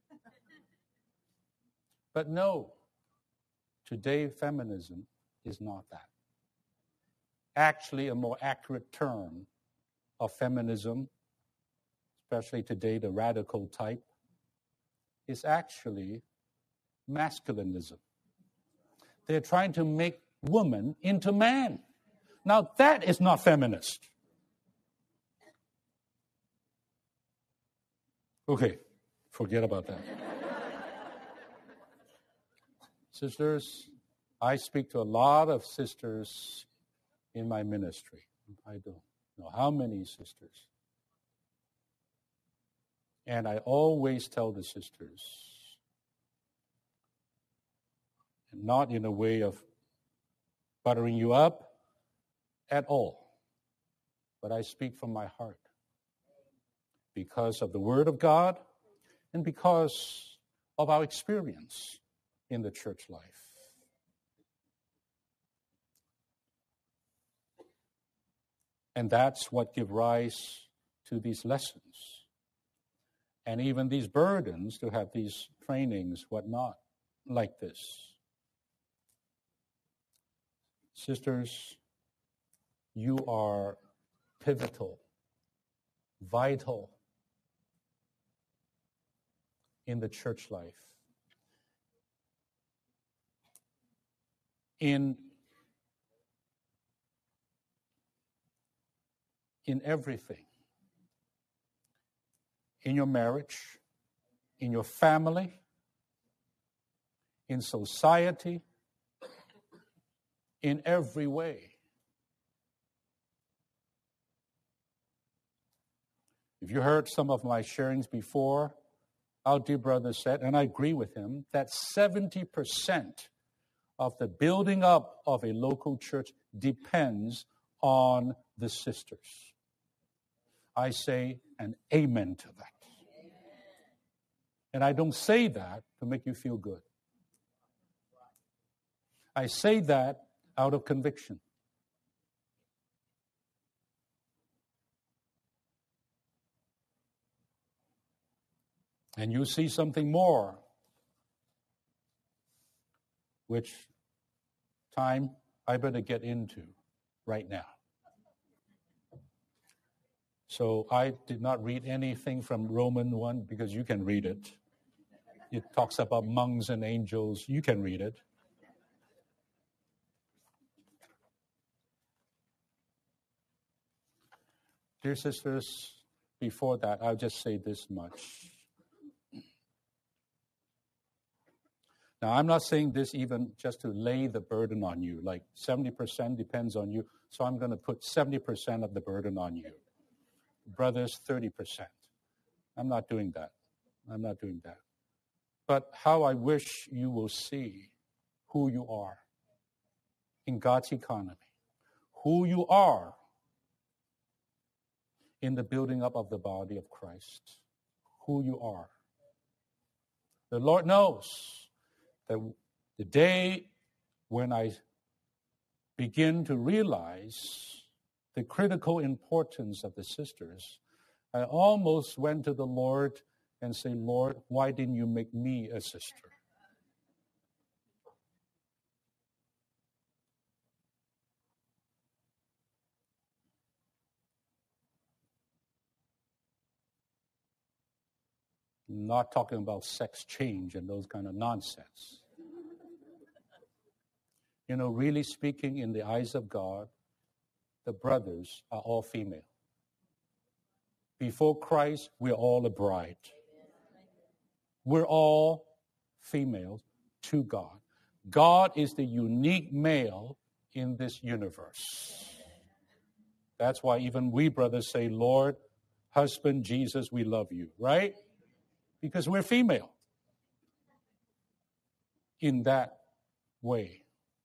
But no, today feminism is not that. Actually, a more accurate term of feminism, especially today the radical type, is actually masculinism. They're trying to make woman into man. Now that is not feminist. Okay, forget about that. Sisters, I speak to a lot of sisters in my ministry. I don't know how many sisters. And I always tell the sisters, and not in a way of buttering you up at all, but I speak from my heart because of the Word of God and because of our experience in the church life. And that's what gives rise to these lessons. And even these burdens to have these trainings, whatnot, like this. Sisters, you are pivotal, vital in the church life. In, in everything. In your marriage, in your family, in society, in every way. If you heard some of my sharings before, our dear brother said, and I agree with him, that seventy percent of the building up of a local church depends on the sisters. I say an amen to that. And I don't say that to make you feel good. I say that out of conviction. And you see something more, which time I better get into right now. So I did not read anything from Romans one because you can read it. It talks about monks and angels. You can read it. Dear sisters, before that, I'll just say this much. Now, I'm not saying this even just to lay the burden on you, like seventy percent depends on you, so I'm going to put seventy percent of the burden on you. Brothers, thirty percent. I'm not doing that. I'm not doing that. But how I wish you will see who you are in God's economy, who you are in the building up of the body of Christ, who you are. The Lord knows that the day when I begin to realize the critical importance of the sisters, I almost went to the Lord and say, Lord, why didn't you make me a sister? Not talking about sex change and those kind of nonsense. You know, really speaking, in the eyes of God, the brothers are all female. Before Christ, we're all a bride. We're all females to God. God is the unique male in this universe. That's why even we brothers say, Lord, husband, Jesus, we love you, right? Because we're female in that way.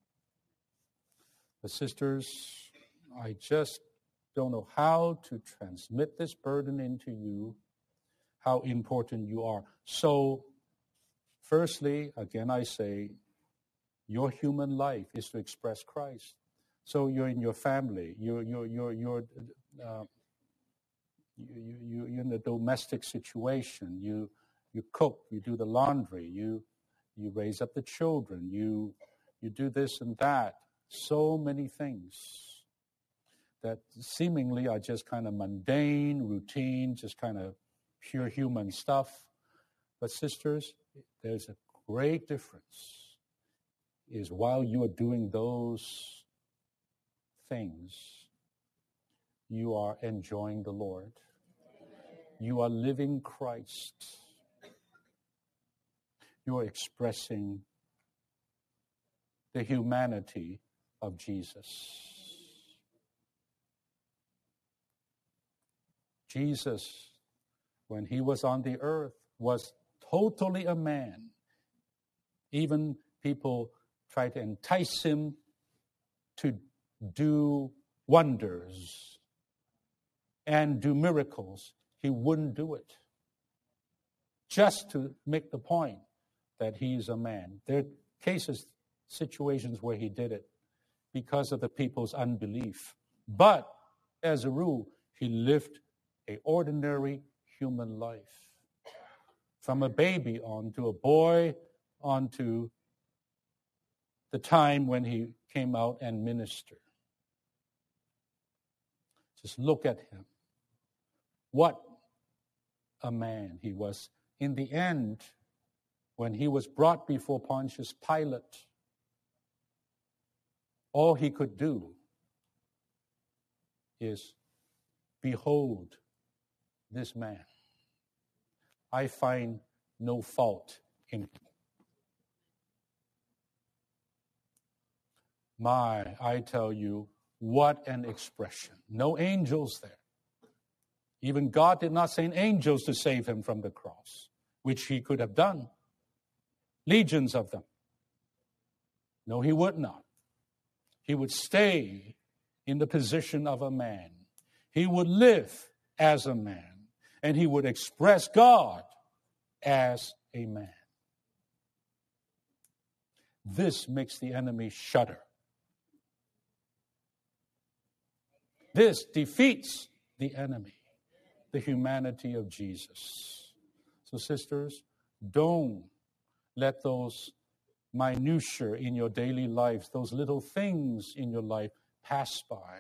But sisters, I just don't know how to transmit this burden into you, how important you are. So, firstly, again I say, your human life is to express Christ. So you're in your family, you're you're you're you're uh, you, you you're in a domestic situation. You you cook, you do the laundry, you you raise up the children, you you do this and that. So many things that seemingly are just kind of mundane, routine, just kind of pure human stuff. But sisters, there's a great difference. Is while you are doing those things, you are enjoying the Lord. You are living Christ. You are expressing the humanity of Jesus. Jesus, when he was on the earth, was totally a man. Even people try to entice him to do wonders and do miracles. He wouldn't do it. Just to make the point that he's a man. There are cases, situations where he did it because of the people's unbelief. But as a rule, he lived an ordinary human life. From a baby on to a boy, on to the time when he came out and ministered. Just look at him. What a man he was. In the end, when he was brought before Pontius Pilate, all he could do is, behold this man. I find no fault in him. My, I tell you, what an expression. No angels there. Even God did not send angels to save him from the cross, which he could have done. Legions of them. No, he would not. He would stay in the position of a man. He would live as a man. And he would express God as a man. This makes the enemy shudder. This defeats the enemy, the humanity of Jesus. So sisters, don't let those minutiae in your daily lives, those little things in your life pass by.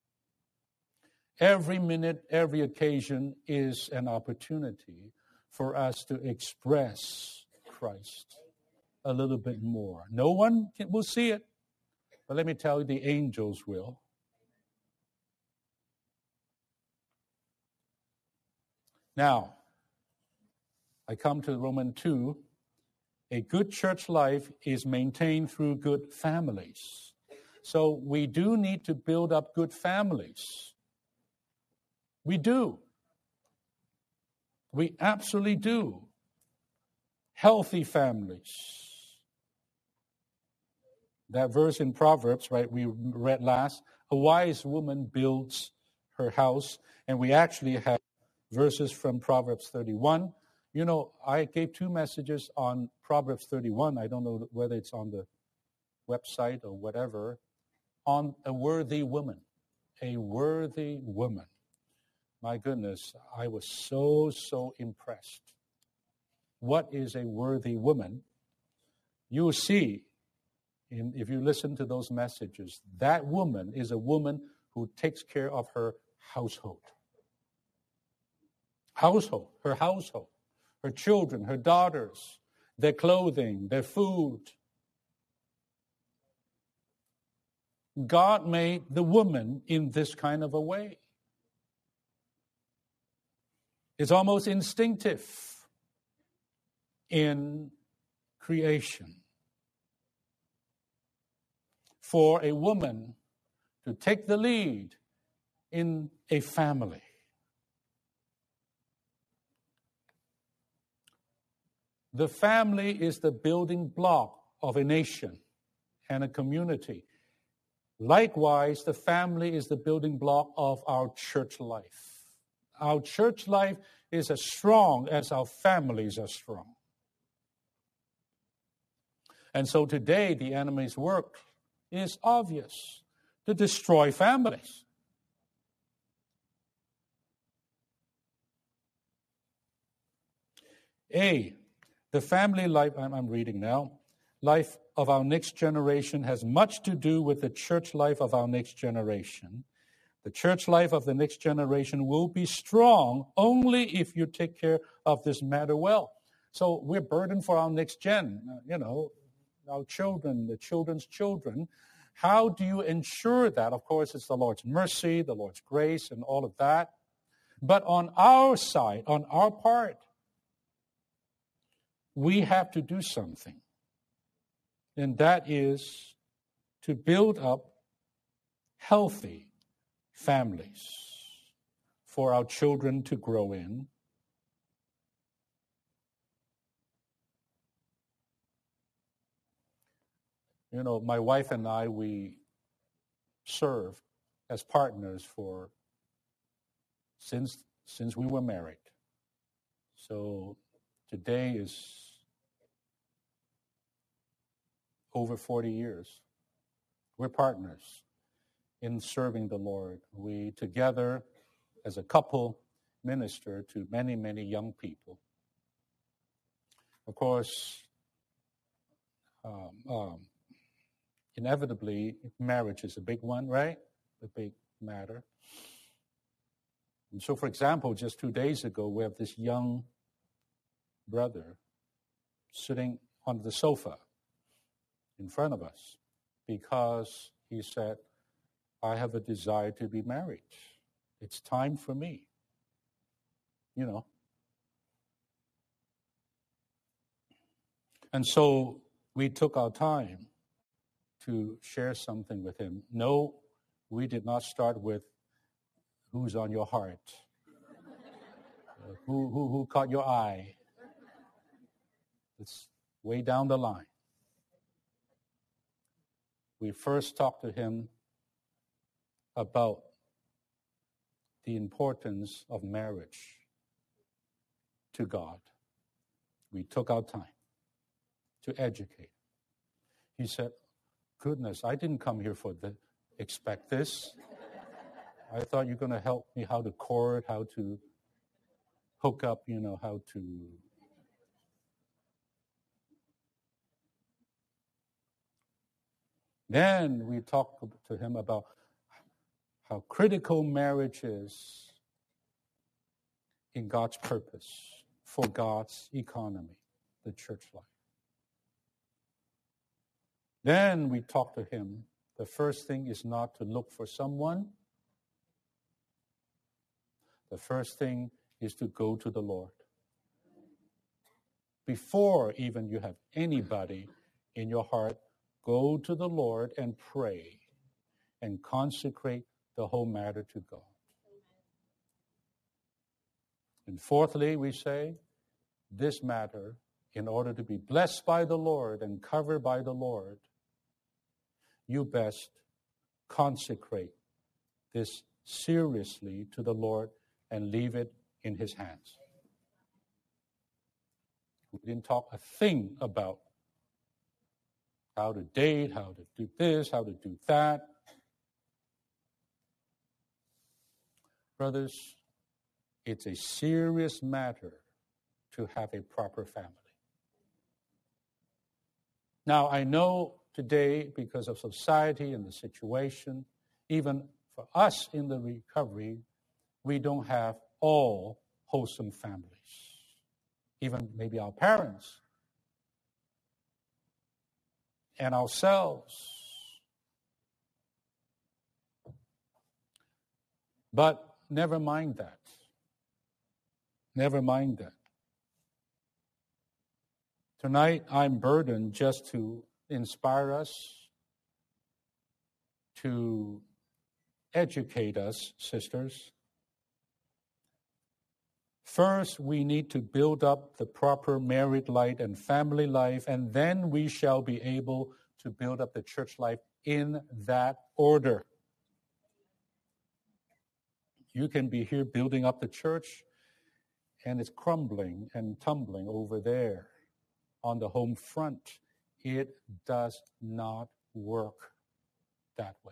Every minute, every occasion is an opportunity for us to express Christ a little bit more. No one can, will see it, but let me tell you, the angels will. Now, I come to Romans two. A good church life is maintained through good families. So we do need to build up good families. We do. We absolutely do. Healthy families. That verse in Proverbs, right, we read last, a wise woman builds her house, and we actually have verses from Proverbs thirty-one. You know, I gave two messages on Proverbs thirty-one. I don't know whether it's on the website or whatever, on a worthy woman. A worthy woman. My goodness, I was so, so impressed. What is a worthy woman? You will see, in, if you listen to those messages, that woman is a woman who takes care of her household. Household, her household. her children, her daughters, their clothing, their food. God made the woman in this kind of a way. It's almost instinctive in creation for a woman to take the lead in a family. The family is the building block of a nation and a community. Likewise, the family is the building block of our church life. Our church life is as strong as our families are strong. And so today, the enemy's work is obvious, to destroy families. A, the family life, I'm, I'm reading now, life of our next generation has much to do with the church life of our next generation. The church life of the next generation will be strong only if you take care of this matter well. So we're burdened for our next gen, uh, you know, our children, the children's children. How do you ensure that? Of course, it's the Lord's mercy, the Lord's grace, and all of that. But on our side, on our part, we have to do something. And that is to build up healthy families for our children to grow in. You know, my wife and I, we served as partners for since since we were married. So today is over forty years. We're partners in serving the Lord. We together, as a couple, minister to many, many young people. Of course, um, um, inevitably, marriage is a big one, right? A big matter. And so, for example, just two days ago, we have this young brother sitting on the sofa in front of us because he said, I have a desire to be married. It's time for me. You know. And so we took our time to share something with him. No, we did not start with who's on your heart, uh, who, who, who caught your eye. It's way down the line. We first talked to him about the importance of marriage to God. We took our time to educate. He said, goodness, I didn't come here for the expect this. I thought you were going to help me how to court, how to hook up, you know, how to... Then we talked to him about how critical marriage is in God's purpose for God's economy, the church life. Then we talked to him. The first thing is not to look for someone. The first thing is to go to the Lord. Before even you have anybody in your heart, go to the Lord and pray and consecrate the whole matter to God. And fourthly, we say, this matter, in order to be blessed by the Lord and covered by the Lord, you best consecrate this seriously to the Lord and leave it in His hands. We didn't talk a thing about how to date, how to do this, how to do that. Brothers, it's a serious matter to have a proper family. Now, I know today, because of society and the situation, even for us in the recovery, we don't have all wholesome families. even maybe our parents and ourselves. But never mind that. Never mind that. Tonight, I'm burdened just to inspire us, to educate us, sisters. First, we need to build up the proper married life and family life, and then we shall be able to build up the church life in that order. You can be here building up the church, and it's crumbling and tumbling over there on the home front. It does not work that way.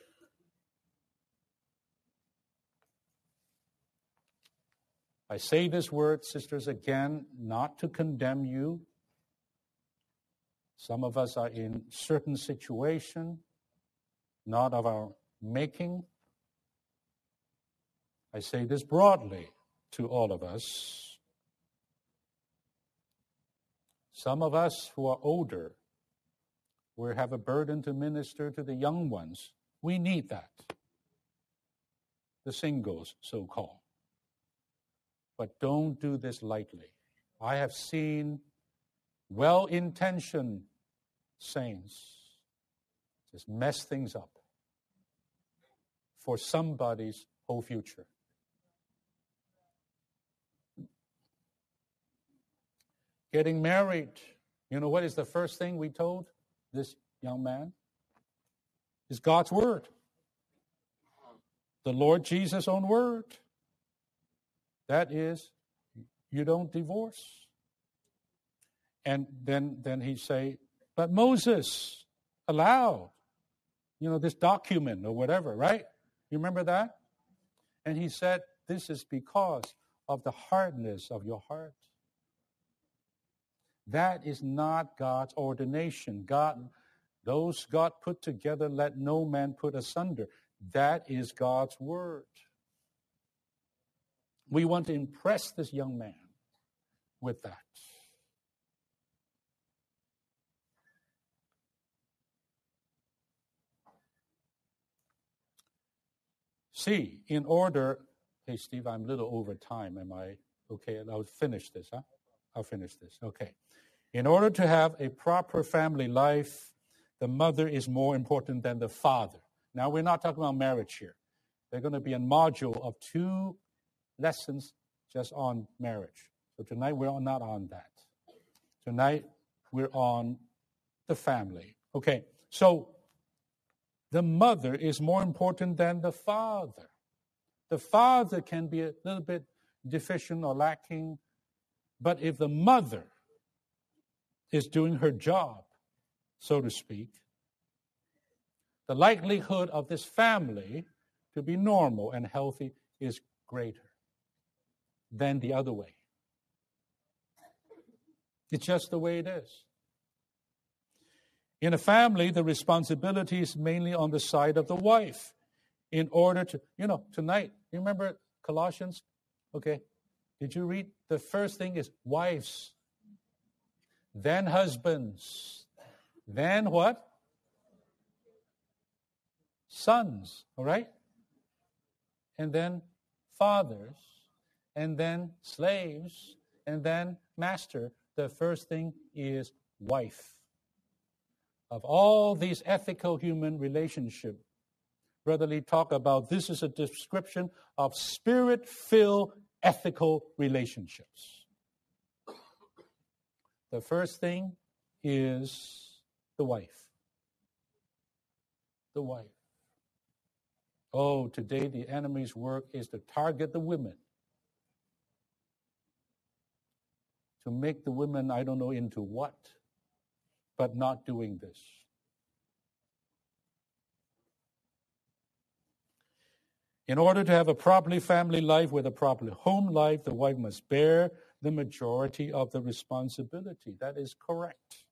I say this word, sisters, again, not to condemn you. Some of us are in certain situation, not of our making. I say this broadly to all of us. Some of us who are older, we have a burden to minister to the young ones. We need that. The singles, so-called. But don't do this lightly. I have seen well-intentioned saints just mess things up for somebody's whole future. Getting married, you know what is the first thing we told this young man? Is God's word. The Lord Jesus' own word. That is, you don't divorce. And then, then he say, but Moses allowed, you know, this document or whatever, right? You remember that? And he said, this is because of the hardness of your heart. That is not God's ordination. God, those God put together, let no man put asunder. That is God's word. We want to impress this young man with that. See, in order, hey Steve, I'm a little over time. Am I okay? I'll finish this, huh? I'll finish this. Okay. In order to have a proper family life, the mother is more important than the father. Now, we're not talking about marriage here. There's going to be a module of two lessons just on marriage. So tonight, we're not on that. Tonight, we're on the family. Okay, so the mother is more important than the father. The father can be a little bit deficient or lacking, but if the mother is doing her job, so to speak, the likelihood of this family to be normal and healthy is greater than the other way. It's just the way it is. In a family, the responsibility is mainly on the side of the wife. In order to, you know, tonight, you remember Colossians? Okay. Did you read? The first thing is wives. Then husbands. Then what? Sons. All right? And then fathers. And then slaves. And then master. The first thing is wife. Of all these ethical human relationships, Brother Lee talked about this is a description of spirit-filled ethical relationships. The first thing is the wife. The wife. Oh, today the enemy's work is to target the women. To make the women, I don't know into what, but not doing this. In order to have a properly family life with a properly home life, the wife must bear the majority of the responsibility. That is correct.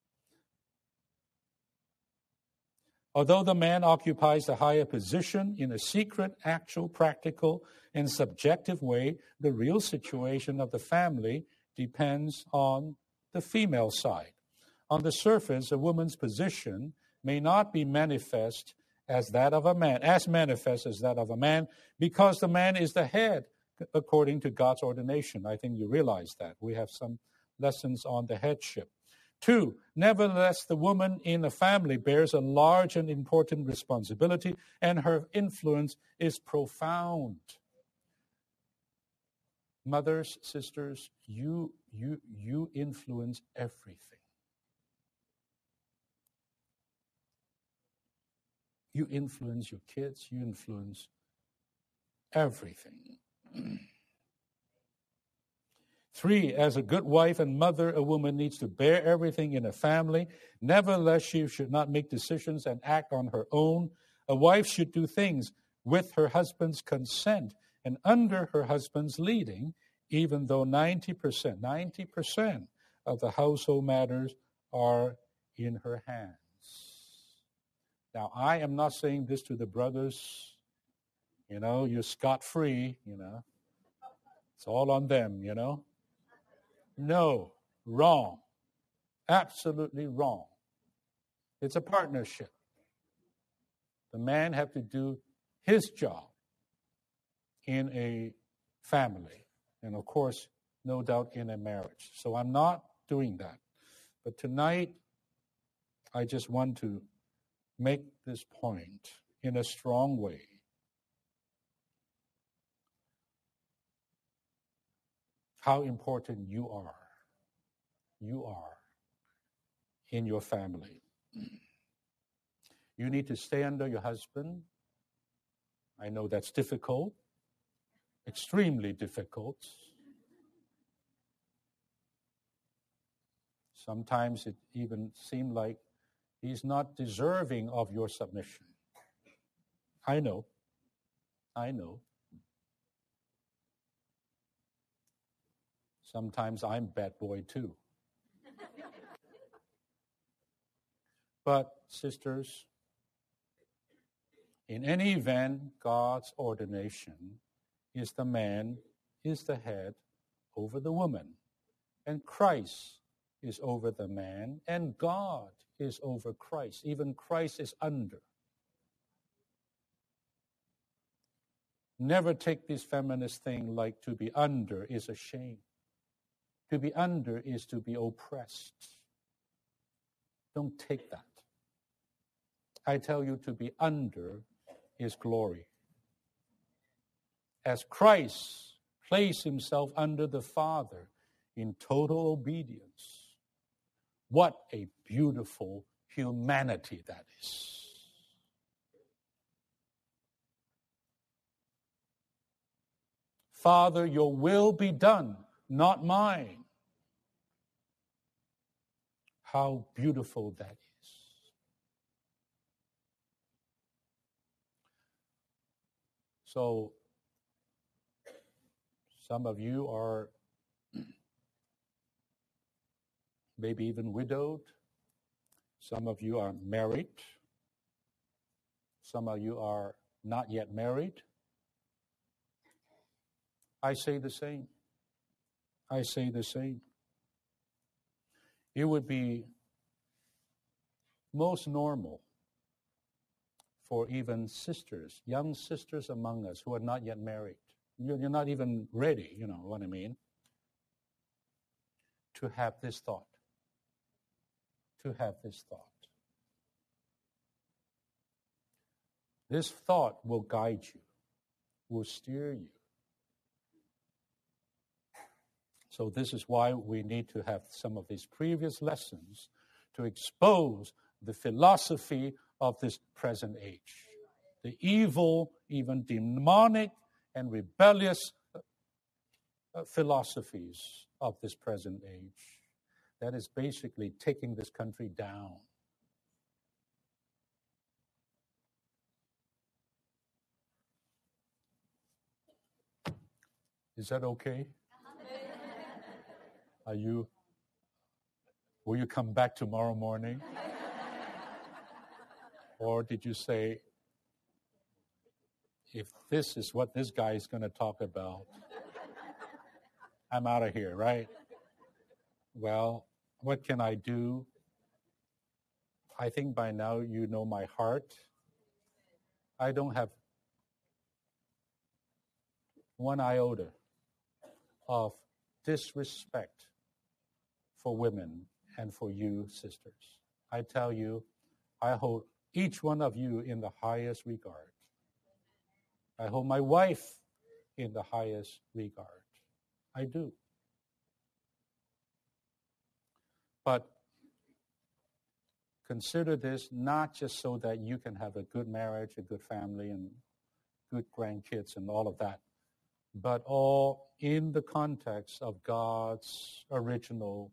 Although the man occupies a higher position in a secret, actual, practical, and subjective way, the real situation of the family depends on the female side. On the surface, a woman's position may not be manifest as that of a man, as manifest as that of a man, because the man is the head according to God's ordination. I think you realize that. We have some lessons on the headship. Two, nevertheless, the woman in the family bears a large and important responsibility, and her influence is profound. Mothers, sisters, you, you, you influence everything. You influence your kids, you influence everything. Three, as a good wife and mother, a woman needs to bear everything in a family. Nevertheless, she should not make decisions and act on her own. A wife should do things with her husband's consent and under her husband's leading, even though ninety percent, ninety percent of the household matters are in her hands. Now, I am not saying this to the brothers, you know, you're scot-free, you know. It's all on them, you know. No, wrong. Absolutely wrong. It's a partnership. The man have to do his job in a family. And of course, no doubt in a marriage. So I'm not doing that. But tonight, I just want to make this point in a strong way. How important you are. You are in your family. You need to stay under your husband. I know that's difficult, extremely difficult. Sometimes it even seems like he's not deserving of your submission. I know. I know. Sometimes I'm bad boy too. But, sisters, in any event, God's ordination is the man is the head over the woman. And Christ is over the man, and God is over Christ. Even Christ is under. Never take this feminist thing like to be under is a shame. To be under is to be oppressed. Don't take that. I tell you, to be under is glory. As Christ placed himself under the Father in total obedience, what a beautiful humanity that is. Father, your will be done, not mine. How beautiful that is. So, some of you are maybe even widowed. Some of you are married. Some of you are not yet married. I say the same. I say the same. It would be most normal for even sisters, young sisters among us who are not yet married. You're not even ready, you know what I mean, to have this thought. To have this thought. This thought will guide you, will steer you. So this is why we need to have some of these previous lessons to expose the philosophy of this present age. The evil, even demonic and rebellious philosophies of this present age that is basically taking this country down. Is that okay? Are you, will you come back tomorrow morning? Or did you say, if this is what this guy is going to talk about, I'm out of here, right? Well, what can I do? I think by now you know my heart. I don't have one iota of disrespect for women and for you, sisters. I tell you, I hold each one of you in the highest regard. I hold my wife in the highest regard. I do. But consider this not just so that you can have a good marriage, a good family, and good grandkids and all of that, but all in the context of God's original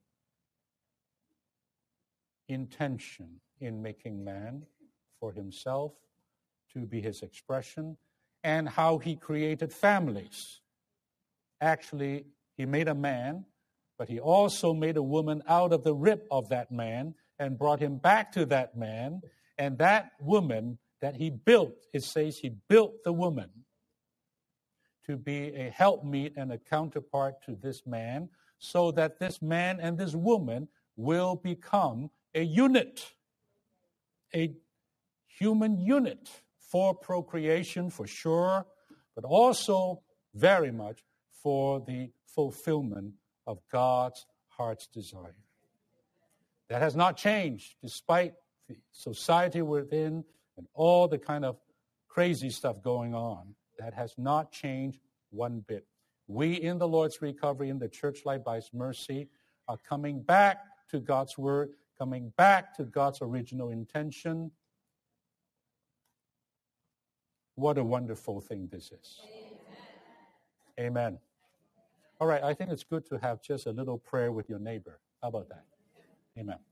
intention in making man for himself to be his expression, and how he created families. Actually, he made a man, but he also made a woman out of the rib of that man and brought him back to that man. And that woman that he built, it says he built the woman to be a helpmeet and a counterpart to this man, so that this man and this woman will become a unit, a human unit for procreation, for sure, but also very much for the fulfillment of God's heart's desire. That has not changed, despite the society we're in and all the kind of crazy stuff going on. That has not changed one bit. We in the Lord's Recovery, in the Church Life by His mercy, are coming back to God's Word, coming back to God's original intention. What a wonderful thing this is. Amen. Amen. All right, I think it's good to have just a little prayer with your neighbor. How about that? Amen.